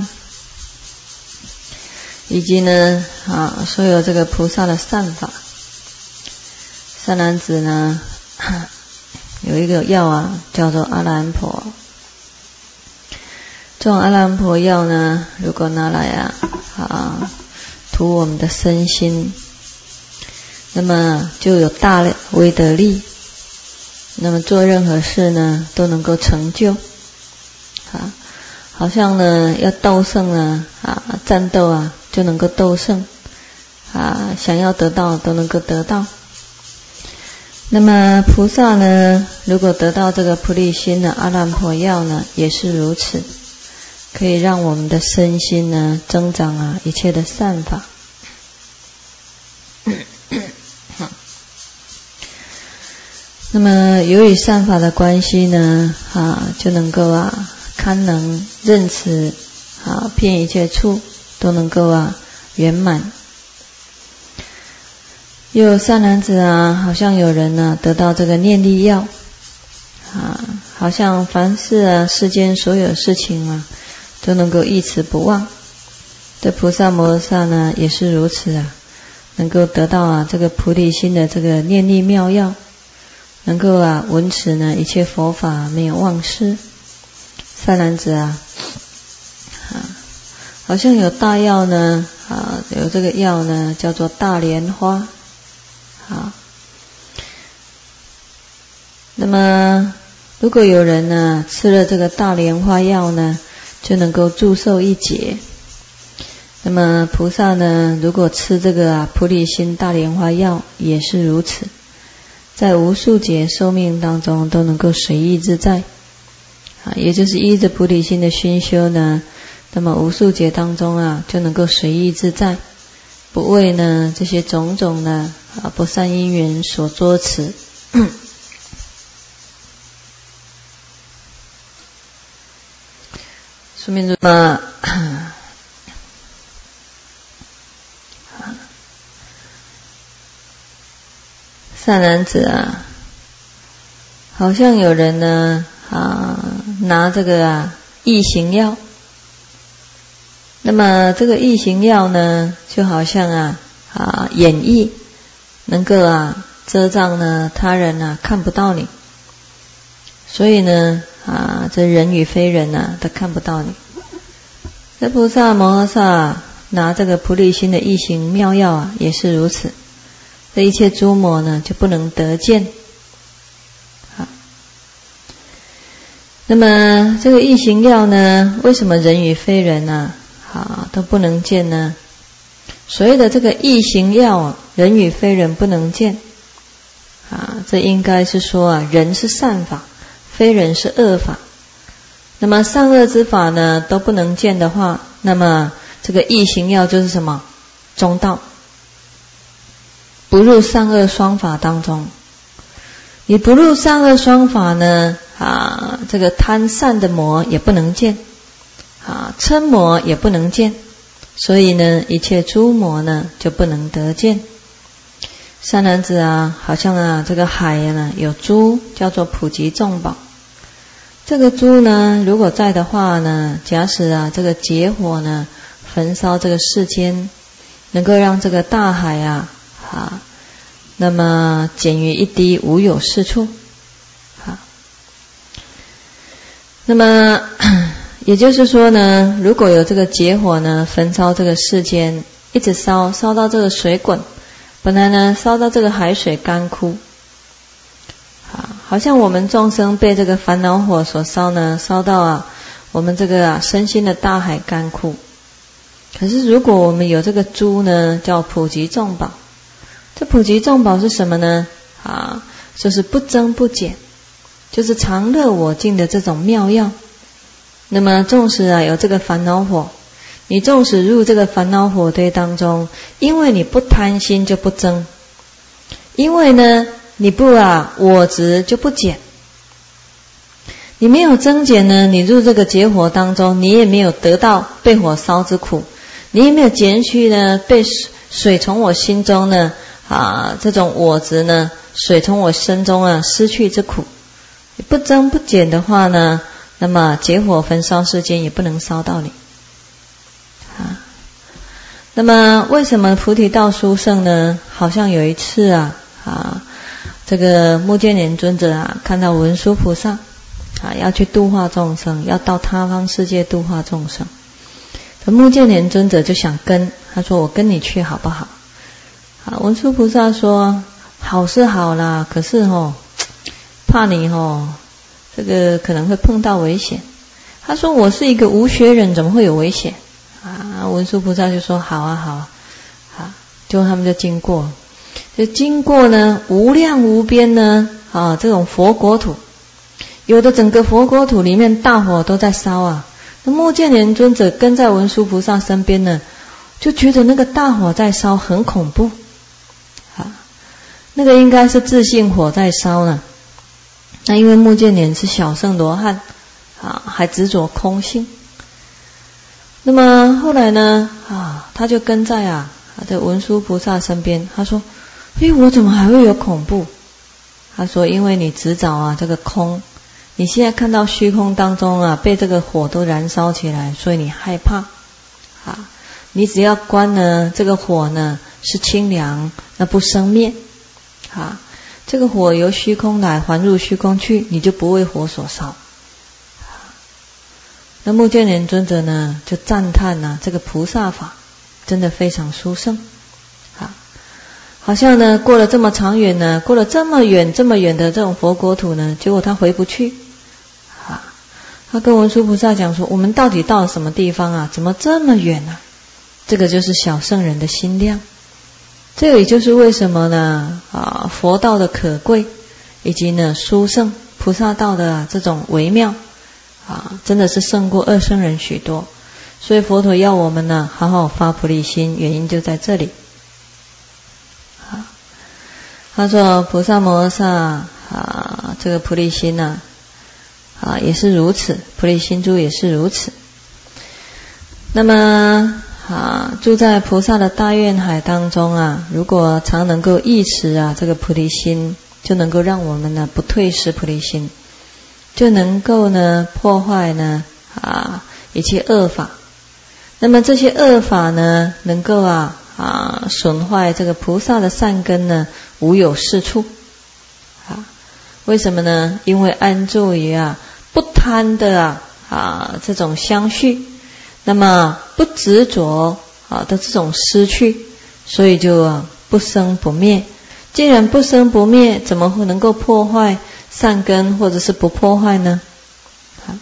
以及呢啊所有这个菩萨的善法。善男子呢有一个药啊叫做阿兰婆，这种阿兰婆药呢，如果拿来啊啊涂我们的身心，那么就有大威德力，那么做任何事呢都能够成就啊，好像呢要斗胜呢啊战斗啊就能够斗胜啊，想要得到都能够得到。 那么菩萨呢，如果得到这个菩提心呢，阿兰婆药呢，也是如此，可以让我们的身心呢增长啊一切的善法。那么由于善法的关系呢，啊，就能够啊堪能任持啊遍一切处都能够啊圆满。又善男子啊，好像有人呢、啊、得到这个念力药啊，好像凡事啊世间所有事情啊都能够一持不忘。这菩萨摩诃萨呢也是如此啊，能够得到啊这个菩提心的这个念力妙药，能够啊闻持呢一切佛法没有忘失。善男子啊，啊好像有大药呢啊，有这个药呢叫做大莲花啊。那么如果有人呢吃了这个大莲花药呢，就能够祝寿一劫。那么菩萨呢，如果吃这个啊菩提心大莲花药也是如此，在无数劫寿命当中都能够随意自在啊，也就是依着菩提心的熏修呢，那么无数劫当中啊就能够随意自在，不为呢这些种种的啊不善因缘所作持。说明什么？善男子啊，好像有人呢啊拿这个啊异形药，那么这个异形药呢，就好像啊啊演绎，能够啊遮障呢他人啊看不到你，所以呢啊这人与非人啊都看不到你。这菩萨摩诃萨拿这个菩提心的异形妙药啊，也是如此。这一切诸魔呢就不能得见。好，那么这个异形药呢，为什么人与非人呢、啊，啊都不能见呢？所谓的这个异形药，人与非人不能见啊，这应该是说啊，人是善法，非人是恶法。那么善恶之法呢都不能见的话，那么这个异形药就是什么？中道。不入善恶双法当中，你不入善恶双法呢，啊，这个贪善的魔也不能见，啊，嗔魔也不能见，所以呢，一切诸魔呢就不能得见。善男子啊，好像啊，这个海呢有珠，叫做普吉众宝。这个珠呢，如果在的话呢，假使啊，这个劫火呢，焚烧这个世间，能够让这个大海啊。啊，那么减于一滴，无有是处。好，那么也就是说呢，如果有这个劫火呢，焚烧这个世间，一直烧，烧到这个水滚，本来呢烧到这个海水干枯，啊，好像我们众生被这个烦恼火所烧呢，烧到啊，我们这个啊身心的大海干枯。可是如果我们有这个珠呢，叫普吉众宝。这普吉众宝是什么呢？啊，就是不增不减，就是常乐我净的这种妙药。那么纵使啊有这个烦恼火，你纵使入这个烦恼火堆当中，因为你不贪心就不增，因为呢你不啊我执就不减，你没有增减呢，你入这个劫火当中，你也没有得到被火烧之苦，你也没有减去呢被水从我心中呢啊，这种我执呢，水从我身中啊失去之苦，不增不减的话呢，那么劫火焚烧世间也不能烧到你啊。那么为什么菩提道殊胜呢？好像有一次啊啊，这个目犍连尊者啊，看到文殊菩萨啊要去度化众生，要到他方世界度化众生，这目犍连尊者就想跟他说：“我跟你去好不好？”啊，文殊菩萨说：“好是好啦，可是哦，怕你哦，这个可能会碰到危险。”他说：“我是一个无学人，怎么会有危险？”啊，文殊菩萨就说：“好啊，好啊，好。”就他们就经过， 就经过呢无量无边呢啊这种佛国土，有的整个佛国土里面大火都在烧啊。那目犍连尊者跟在文殊菩萨身边呢，就觉得那个大火在烧很恐怖啊，那个应该是自性火在烧呢。那因为目犍连是小圣罗汉啊，还执着空性。那么后来呢啊，他就跟在啊这文殊菩萨身边，他说：诶，我怎么还会有恐怖？他说：因为你执着啊这个空，你现在看到虚空当中啊被这个火都燃烧起来，所以你害怕啊。你只要观呢这个火呢是清凉，那不生灭啊。这个火由虚空来，还入虚空去，你就不为火所烧。那目犍连尊者呢就赞叹啊这个菩萨法真的非常殊胜啊，好像呢过了这么长远呢，过了这么远这么远的这种佛国土呢，结果他回不去啊。他跟文殊菩萨讲说：我们到底到了什么地方啊？怎么这么远啊？这个就是小圣人的心量。这个也就是为什么呢啊佛道的可贵，以及呢殊胜菩萨道的、啊、这种微妙啊，真的是胜过二圣人许多。所以佛陀要我们呢好好发菩提心，原因就在这里。啊，他说菩萨摩诃萨啊，这个菩提心呢 啊, 啊也是如此，菩提心珠也是如此。那么啊，住在菩萨的大愿海当中啊，如果常能够忆持啊这个菩提心，就能够让我们呢不退失菩提心，就能够呢破坏呢啊一切恶法。那么这些恶法呢，能够啊啊损坏这个菩萨的善根呢，无有是处啊。为什么呢？因为安住于啊不贪的啊啊这种相续，那么不执着啊的这种失去，所以就啊不生不灭。既然不生不灭，怎么会能够破坏善根，或者是不破坏呢？啊，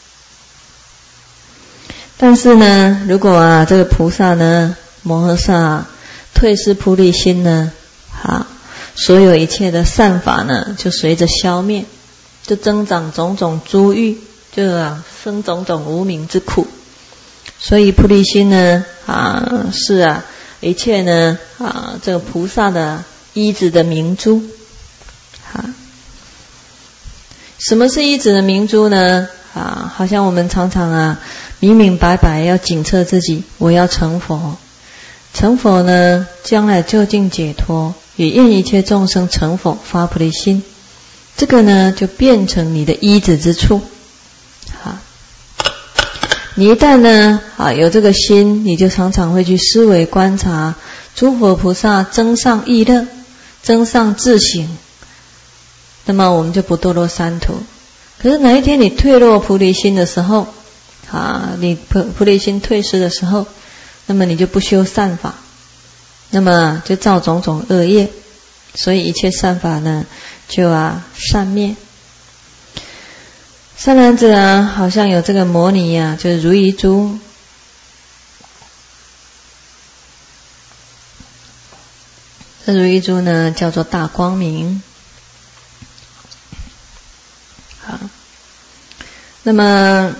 但是呢，如果啊这个菩萨呢，摩诃萨、啊、退失菩提心呢，啊，所有一切的善法呢，就随着消灭，就增长种种诸欲，就啊生种种无明之苦。所以菩提心呢啊是啊一切呢啊这个菩萨的依止的明珠啊。什么是依止的明珠呢？啊，好像我们常常啊明明白白要警测自己，我要成佛。成佛呢，将来究竟解脱，也愿一切众生成佛，发菩提心，这个呢就变成你的依止之处啊。你一旦呢啊有这个心，你就常常会去思维观察诸佛菩萨增上意乐，增上自省，那么我们就不堕落三途。可是哪一天你退落菩提心的时候啊，你菩菩提心退失的时候，那么你就不修善法，那么就造种种恶业，所以一切善法呢就啊善灭。善男子啊，好像有这个摩尼啊，就是如意珠。这如意珠呢，叫做大光明。好，那么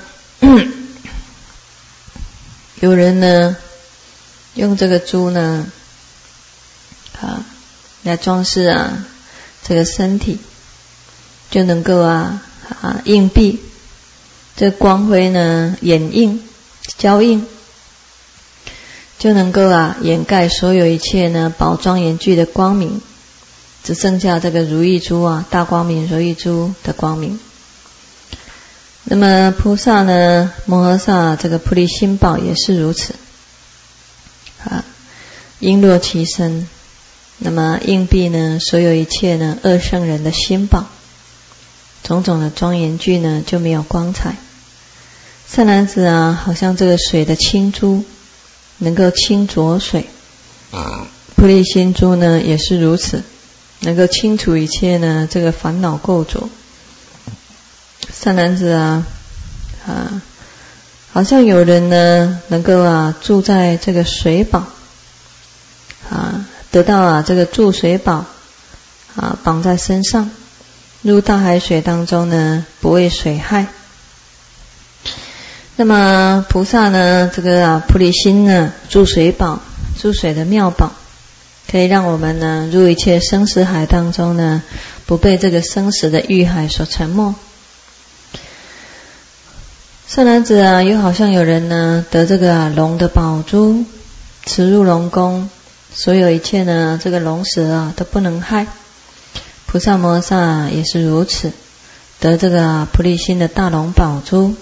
有人呢，用这个珠呢，啊，来装饰啊这个身体，就能够啊。啊，硬币，这光辉呢，掩映、交映，就能够啊掩盖所有一切呢宝庄严具的光明，只剩下这个如意珠啊，大光明如意珠的光明。那么菩萨呢，摩诃萨这个菩提心宝也是如此啊，璎珞其身。那么硬币呢，所有一切呢二圣人的心宝。种种的庄严具呢就没有光彩。善男子啊，好像这个水的清珠，能够清浊水。菩提心珠呢也是如此，能够清除一切呢这个烦恼垢浊。善男子啊啊，好像有人呢能够啊住在这个水堡啊， 得到啊这个注水宝啊绑在身上，入大海水当中呢，不畏水害。那么菩萨呢，这个啊菩提心呢，注水宝，注水的妙宝，可以让我们呢入一切生死海当中呢，不被这个生死的欲海所沉没。善男子啊，又好像有人呢得这个啊龙的宝珠，持入龙宫，所有一切呢这个龙蛇啊都不能害。菩萨摩诃萨也是如此，得这个啊菩提心的大龙宝珠，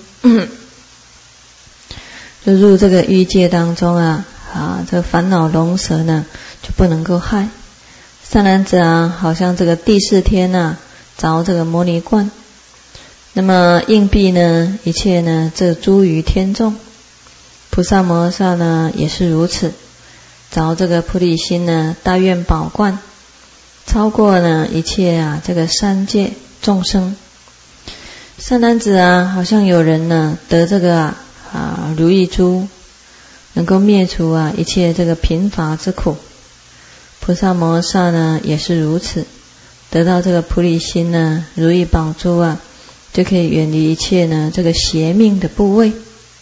就入这个欲界当中啊啊这个烦恼龙蛇呢就不能够害。善男子啊，好像这个第四天啊着这个摩尼冠，那么应避呢一切呢这诸余天众。菩萨摩诃萨呢也是如此，着这个菩提心呢大愿宝冠，超过呢一切啊这个三界众生。善男子啊，好像有人呢得这个啊啊如意珠，能够灭除啊一切这个贫乏之苦。菩萨摩诃萨呢也是如此，得到这个菩提心呢如意宝珠啊，就可以远离一切呢这个邪命的部位。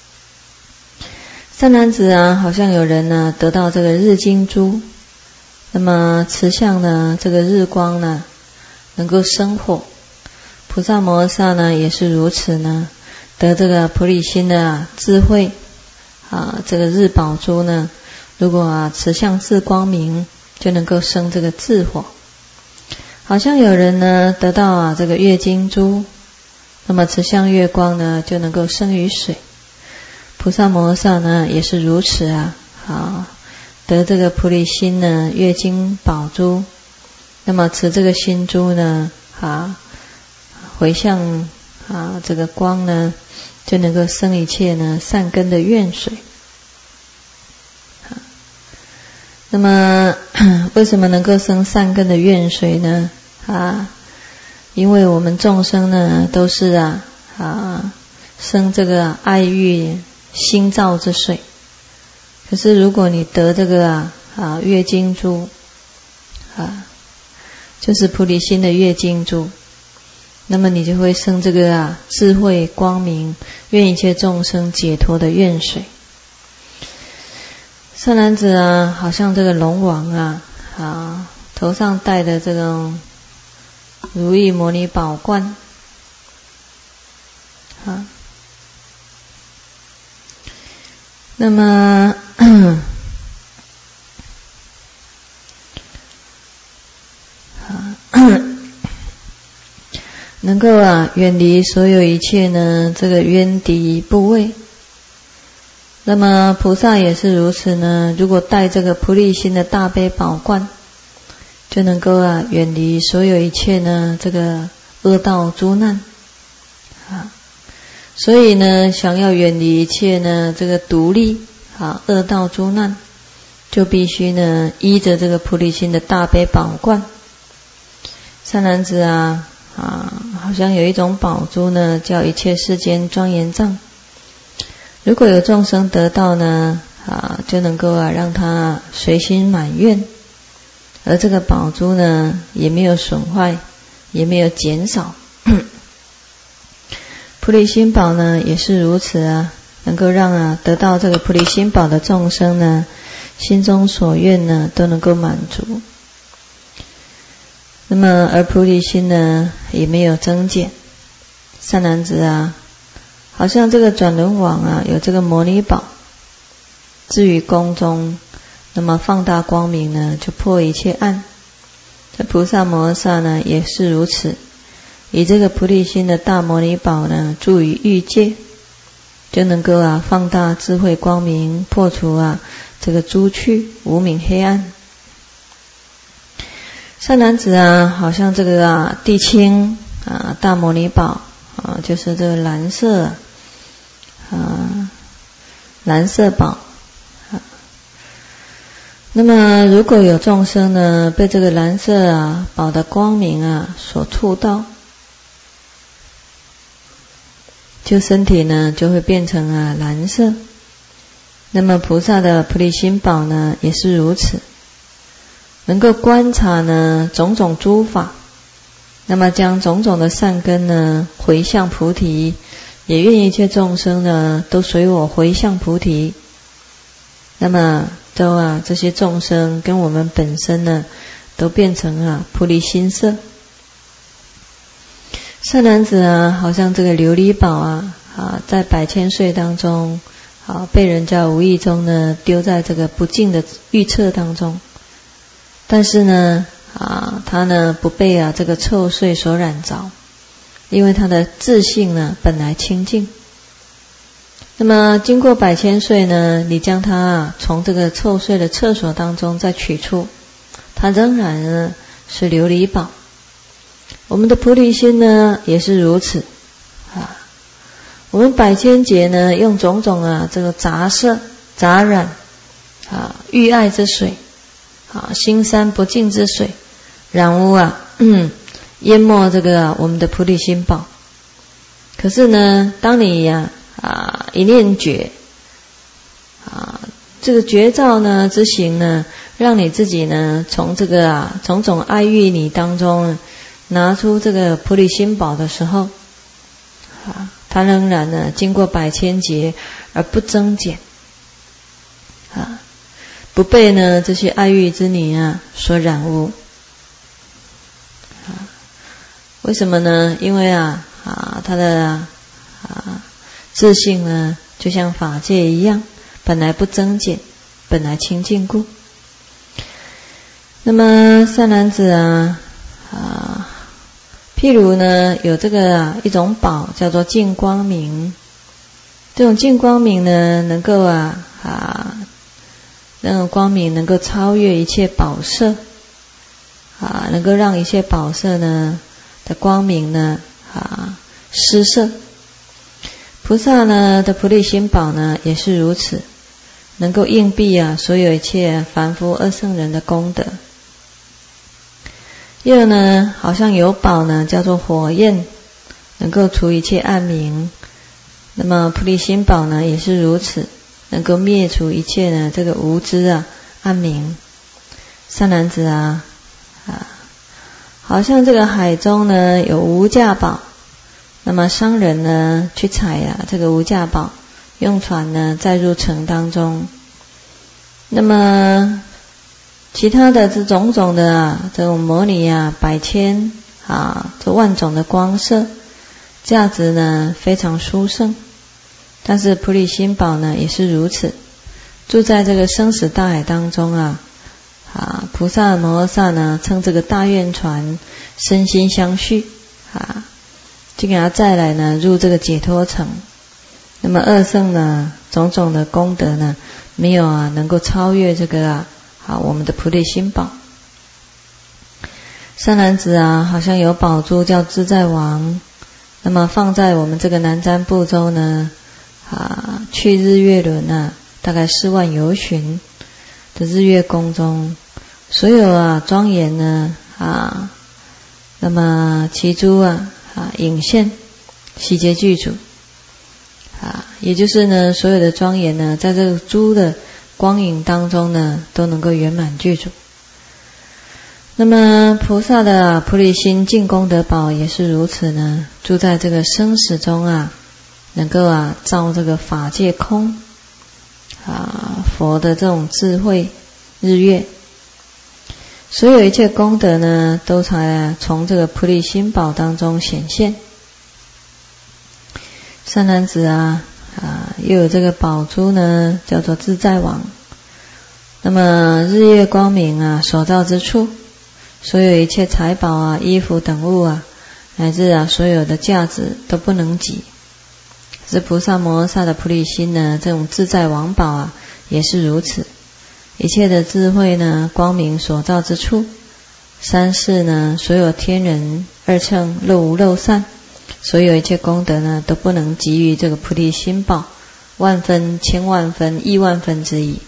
善男子啊，好像有人呢得到这个日金珠，那么持向呢这个日光呢能够生火。菩萨摩诃萨呢也是如此呢，得这个菩提心的、啊、智慧啊，这个日宝珠呢，如果啊持向智光明，就能够生这个智火。好像有人呢得到啊这个月金珠，那么持向月光呢，就能够生于水。菩萨摩诃萨呢也是如此啊，啊得这个菩提心呢月金宝珠，那么持这个心珠呢啊回向啊这个光呢，就能够生一切呢善根的愿水。那么为什么能够生善根的愿水呢？啊，因为我们众生呢都是啊啊生这个爱欲心造之水。可是如果你得这个啊啊月金珠啊，就是菩提心的月金珠，那么你就会生这个啊智慧光明，愿一切众生解脱的愿水。善男子啊，好像这个龙王啊啊头上戴的这种如意摩尼宝冠啊，那么能够啊远离所有一切呢这个冤敌部位。那么菩萨也是如此呢，如果带这个菩提心的大悲宝冠，就能够啊远离所有一切呢这个恶道诸难啊。所以呢，想要远离一切呢这个独立啊恶道诸难，就必须呢依着这个菩提心的大悲宝冠。善男子啊啊，好像有一种宝珠呢，叫一切世间庄严藏。如果有众生得到呢啊，就能够啊让他随心满愿，而这个宝珠呢也没有损坏，也没有减少。菩提心宝呢也是如此啊，能够让啊得到这个菩提心宝的众生呢，心中所愿呢都能够满足。那么而菩提心呢也没有增减。善男子啊，好像这个转轮王啊有这个摩尼宝，置于宫中，那么放大光明呢就破一切暗。这菩萨摩诃萨呢也是如此，以这个菩提心的大摩尼宝呢住于欲界，就能够啊放大智慧光明，破除啊这个诸趣无明黑暗。善男子啊，好像这个啊地清啊大摩尼宝啊，就是这个蓝色啊蓝色宝啊。那么如果有众生呢被这个蓝色啊宝的光明啊所触到，就身体呢就会变成啊蓝色。那么菩萨的菩提心宝呢也是如此。 能够观察呢种种诸法，那么将种种的善根呢回向菩提，也愿一切众生呢都随我回向菩提。那么都啊这些众生跟我们本身呢都变成啊菩提心色。善男子啊，好像这个琉璃宝啊啊在百千岁当中啊被人家无意中呢丢在这个不净的浴厕当中，但是呢啊他呢不被啊这个臭秽所染着，因为他的自性呢本来清净。那么经过百千岁呢，你将它啊从这个臭秽的厕所当中再取出，它仍然呢是琉璃宝。我们的菩提心呢也是如此啊。我们百千劫呢用种种啊这个杂色杂染啊欲爱之水啊心山不净之水染污啊嗯淹没这个、啊、我们的菩提心宝。可是呢当你呀 啊, 啊一念觉啊这个觉照呢之行呢，让你自己呢从这个啊种种爱欲你当中拿出这个菩提心宝的时候啊，它仍然呢经过百千劫而不增减啊，不被呢这些爱欲之泥啊所染污啊。为什么呢？因为啊啊它的啊自性呢就像法界一样，本来不增减，本来清净故。那么善男子啊啊譬如呢有这个、啊、一种宝叫做净光明，这种净光明呢能够啊啊那种光明能够超越一切宝色啊，能够让一切宝色呢的光明呢啊失色。菩萨呢的菩提心宝呢也是如此，能够应蔽啊所有一切凡夫二圣人的功德。又呢好像有宝呢叫做火焰，能够除一切暗明。那么菩提心宝呢也是如此，能够灭除一切呢这个无知啊暗明。善男子啊啊，好像这个海中呢有无价宝，那么商人呢去采啊这个无价宝，用船呢载入城当中。那么其他的这种种的啊这种摩尼啊百千啊这万种的光色，价值呢非常殊胜。但是菩提心宝呢也是如此，住在这个生死大海当中啊啊菩萨摩诃萨呢称这个大愿船身心相续啊，就给他再来呢入这个解脱城。那么二圣呢种种的功德呢没有啊能够超越这个啊啊我们的菩提心宝。善男子啊，好像有宝珠叫自在王，那么放在我们这个南瞻部洲呢啊去日月轮啊大概四万由旬的日月宫中，所有啊庄严呢啊那么其珠啊啊影现悉皆具足啊，也就是呢所有的庄严呢在这个珠的光影当中呢都能够圆满具足。那么菩萨的菩提心净功德宝也是如此呢，住在这个生死中啊，能够啊照这个法界空啊佛的这种智慧日月，所有一切功德呢都才从这个菩提心宝当中显现。善男子啊啊又有这个宝珠呢叫做自在王，那么日月光明啊所照之处，所有一切财宝啊衣服等物啊乃至啊所有的价值都不能及。是菩萨摩诃萨的菩提心呢这种自在王宝啊也是如此，一切的智慧呢光明所照之处，三世呢所有天人二乘漏无漏散，所有一切功德呢都不能给予这个菩提心宝万分千万分亿万分之一。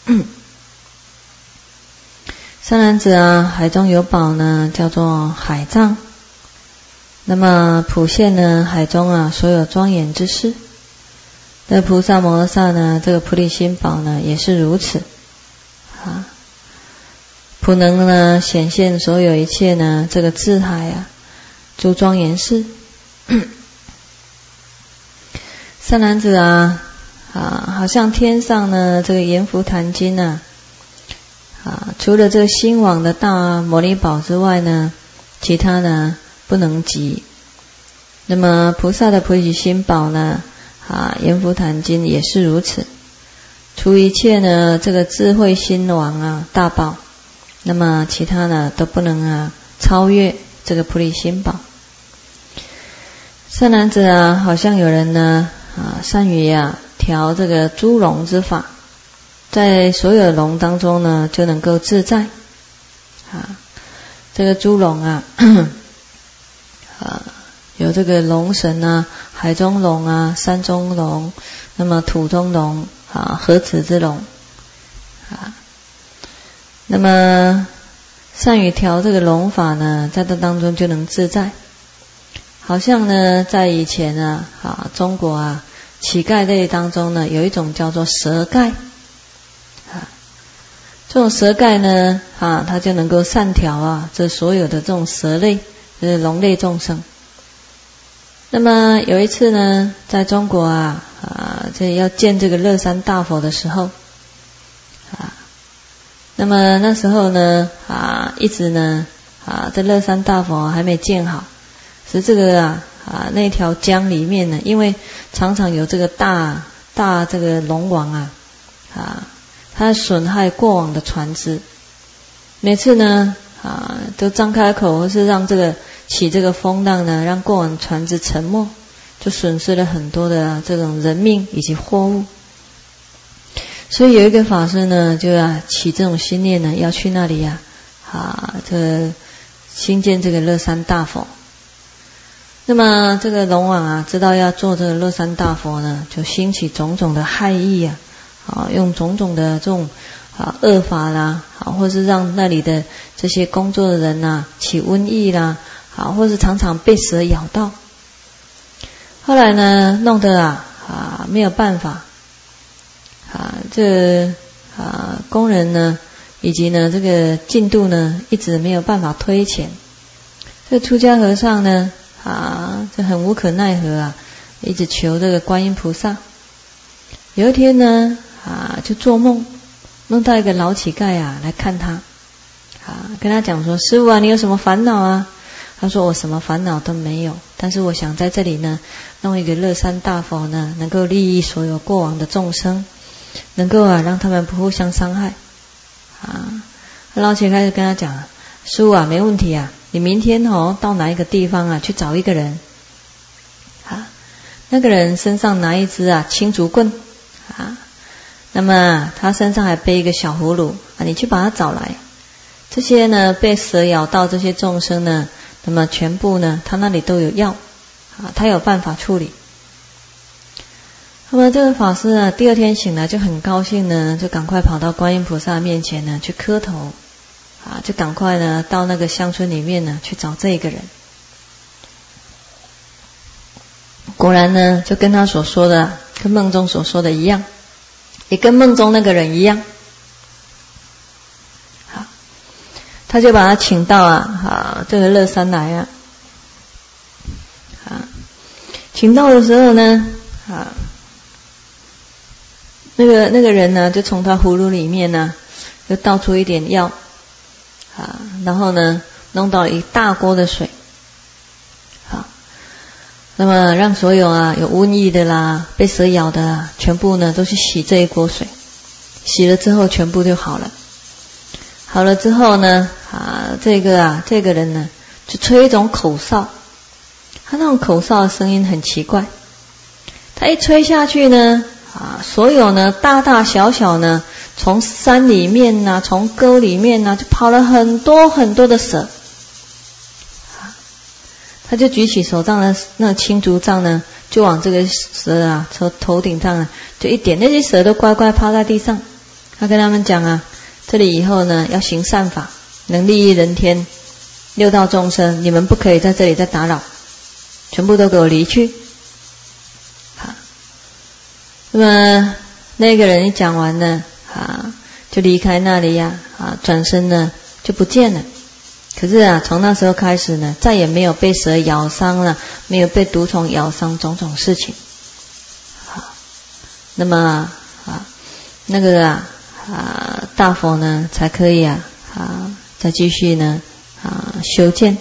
善男子啊，海中有宝呢叫做海藏，那么普现呢海中啊所有庄严之事。那菩萨摩诃萨呢这个菩提心宝呢也是如此啊， 普能呢显现所有一切呢这个智海啊，诸庄严事。善男子啊啊，好像天上呢这个阎浮檀金啊啊，除了这个兴往的大摩尼宝之外呢，其他呢不能及。那么菩萨的菩提心宝呢啊，阎浮檀金也是如此。除一切呢这个智慧心王啊大宝，那么其他呢都不能啊超越这个菩提心宝。善男子啊，好像有人呢啊善于啊调这个诸龙之法，在所有龙当中呢就能够自在啊。这个诸龙啊啊有这个龙神啊，海中龙啊，山中龙，那么土中龙啊，河池之龙啊。那么善于调这个龙法呢，在这当中就能自在。好像呢在以前啊啊中国啊乞丐类当中呢，有一种叫做蛇丐啊。这种蛇丐呢啊，它就能够善调啊这所有的这种蛇类，就是龙类众生。那么有一次呢，在中国啊啊，这要建这个乐山大佛的时候啊，那么那时候呢啊，一直呢啊，这乐山大佛还没建好，是这个啊啊那条江里面呢，因为常常有这个大大这个龙王啊啊，它损害过往的船只，每次呢啊都张开口，或是让这个起这个风浪呢，让过往船只沉没，就损失了很多的、啊、这种人命以及货物。所以有一个法师呢，就要起这种心念呢，要去那里呀、啊，啊，这个新建这个乐山大佛。那么这个龙王啊，知道要做这个乐山大佛呢，就兴起种种的害意啊，啊，用种种的这种啊恶法啦，啊，或是让那里的这些工作的人呐、啊、起瘟疫啦。啊，或是常常被蛇咬到，后来呢，弄得啊啊没有办法，啊这啊工人呢，以及呢这个进度呢，一直没有办法推前。这出家和尚呢，啊这很无可奈何啊，一直求这个观音菩萨。有一天呢，啊就做梦，梦到一个老乞丐啊来看他，啊跟他讲说：“师父啊，你有什么烦恼啊？”他说：“我什么烦恼都没有，但是我想在这里呢，弄一个乐山大佛呢，能够利益所有过往的众生，能够啊让他们不互相伤害。”啊，老乞丐就跟他讲：“师父啊，没问题啊，你明天哦到哪一个地方啊去找一个人，啊，那个人身上拿一支啊青竹棍，啊，那么他身上还背一个小葫芦啊，你去把他找来。这些呢被蛇咬到这些众生呢。”那么全部呢，他那里都有药啊，他有办法处理。那么这个法师呢，第二天醒来就很高兴呢，就赶快跑到观音菩萨面前呢去磕头啊，就赶快呢到那个乡村里面呢去找这个人。果然呢，就跟他所说的，跟梦中所说的一样，也跟梦中那个人一样。他就把他请到啊啊这个乐山来啊啊，请到的时候呢啊，那个那个人呢就从他葫芦里面呢就倒出一点药啊，然后呢弄到一大锅的水，好，那么让所有啊有瘟疫的啦、被蛇咬的啊，全部呢都去洗这一锅水，洗了之后全部就好了。好了之后呢，啊，这个啊，这个人呢，就吹一种口哨，他那种口哨的声音很奇怪，他一吹下去呢，啊，所有呢，大大小小呢，从山里面呐、啊，从沟里面呐、啊，就跑了很多很多的蛇，啊，他就举起手上的那青竹杖呢，就往这个蛇啊，从头顶上啊，就一点，那些蛇都乖乖趴在地上，他跟他们讲啊。这里以后呢，要行善法，能利益人天、六道众生，你们不可以在这里再打扰，全部都给我离去。好，那么那个人一讲完呢，啊，就离开那里呀，啊，转身呢， 就不见了。可是啊，从那时候开始呢，再也没有被蛇咬伤了，没有被毒虫咬伤，种种事情。好，那么啊，那个啊啊大佛呢，才可以啊啊再继续呢啊修建。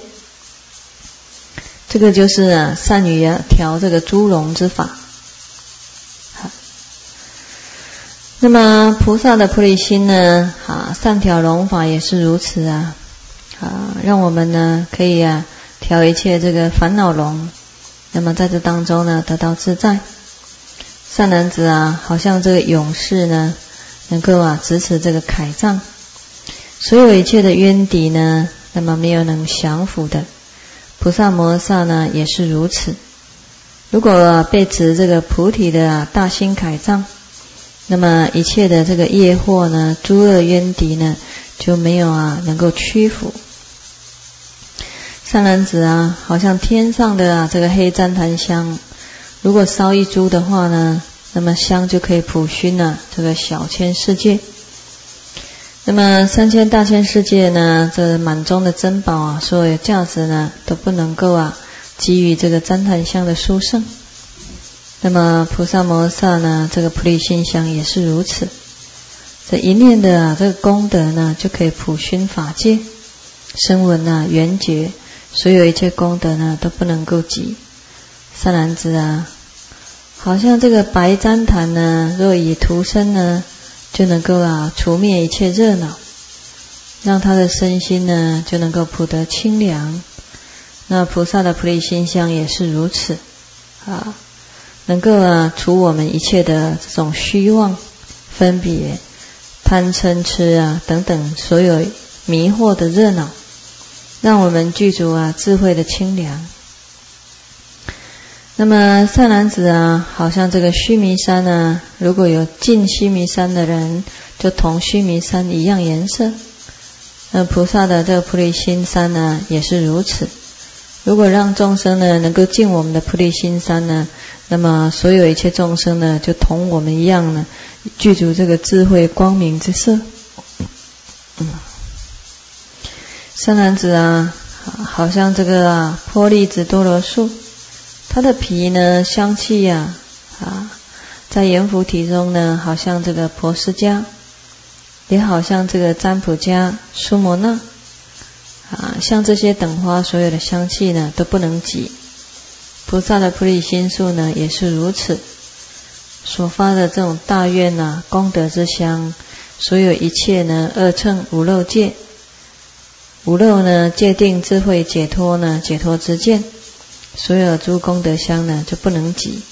这个就是啊善于啊调这个诸龙之法。好，那么菩萨的菩提心呢，啊善调龙法也是如此啊。啊，让我们呢可以啊调一切这个烦恼龙，那么在这当中呢得到自在。善男子啊，好像这个勇士呢，能够啊执持这个铠杖，所有一切的冤敌呢，那么没有能降服的。菩萨摩诃萨呢也是如此。如果啊被持这个菩提的啊大心铠杖，那么一切的这个业祸呢，诸恶冤敌呢，就没有啊能够屈服。善男子啊，好像天上的啊这个黑旃檀香，如果烧一株的话呢，那么香就可以普熏了这个小千世界。那么三千大千世界呢，这满中的珍宝啊，所有价值呢，都不能够啊给予这个旃檀香的殊胜。那么菩萨摩诃萨呢，这个菩提心香也是如此。这一念的啊这个功德呢，就可以普熏法界，声闻啊缘觉，所有一切功德呢都不能够及。善男子啊，好像这个白旃檀呢，若以涂身呢，就能够啊除灭一切热恼，让他的身心呢就能够普得清凉。那菩萨的菩提心香也是如此啊，能够啊除我们一切的这种虚妄、分别、贪嗔痴啊等等所有迷惑的热恼，让我们具足啊智慧的清凉。那么善男子啊，好像这个须弥山呢，如果有进须弥山的人，就同须弥山一样颜色。那菩萨的这个菩提心山呢，也是如此。如果让众生呢能够进我们的菩提心山呢，那么所有一切众生呢，就同我们一样呢，具足这个智慧光明之色。嗯，善男子啊，好像这个啊波利子多罗树，它的皮呢香气呀 啊, 啊，在阎浮提中呢，好像这个婆斯迦，也好像这个占卜迦、苏摩那啊，像这些等花所有的香气呢都不能及。菩萨的菩提心树呢也是如此，所发的这种大愿啊功德之香，所有一切呢二乘无漏界，无漏呢界定智慧解脱呢解脱之见，所有诸功德香呢就不能及。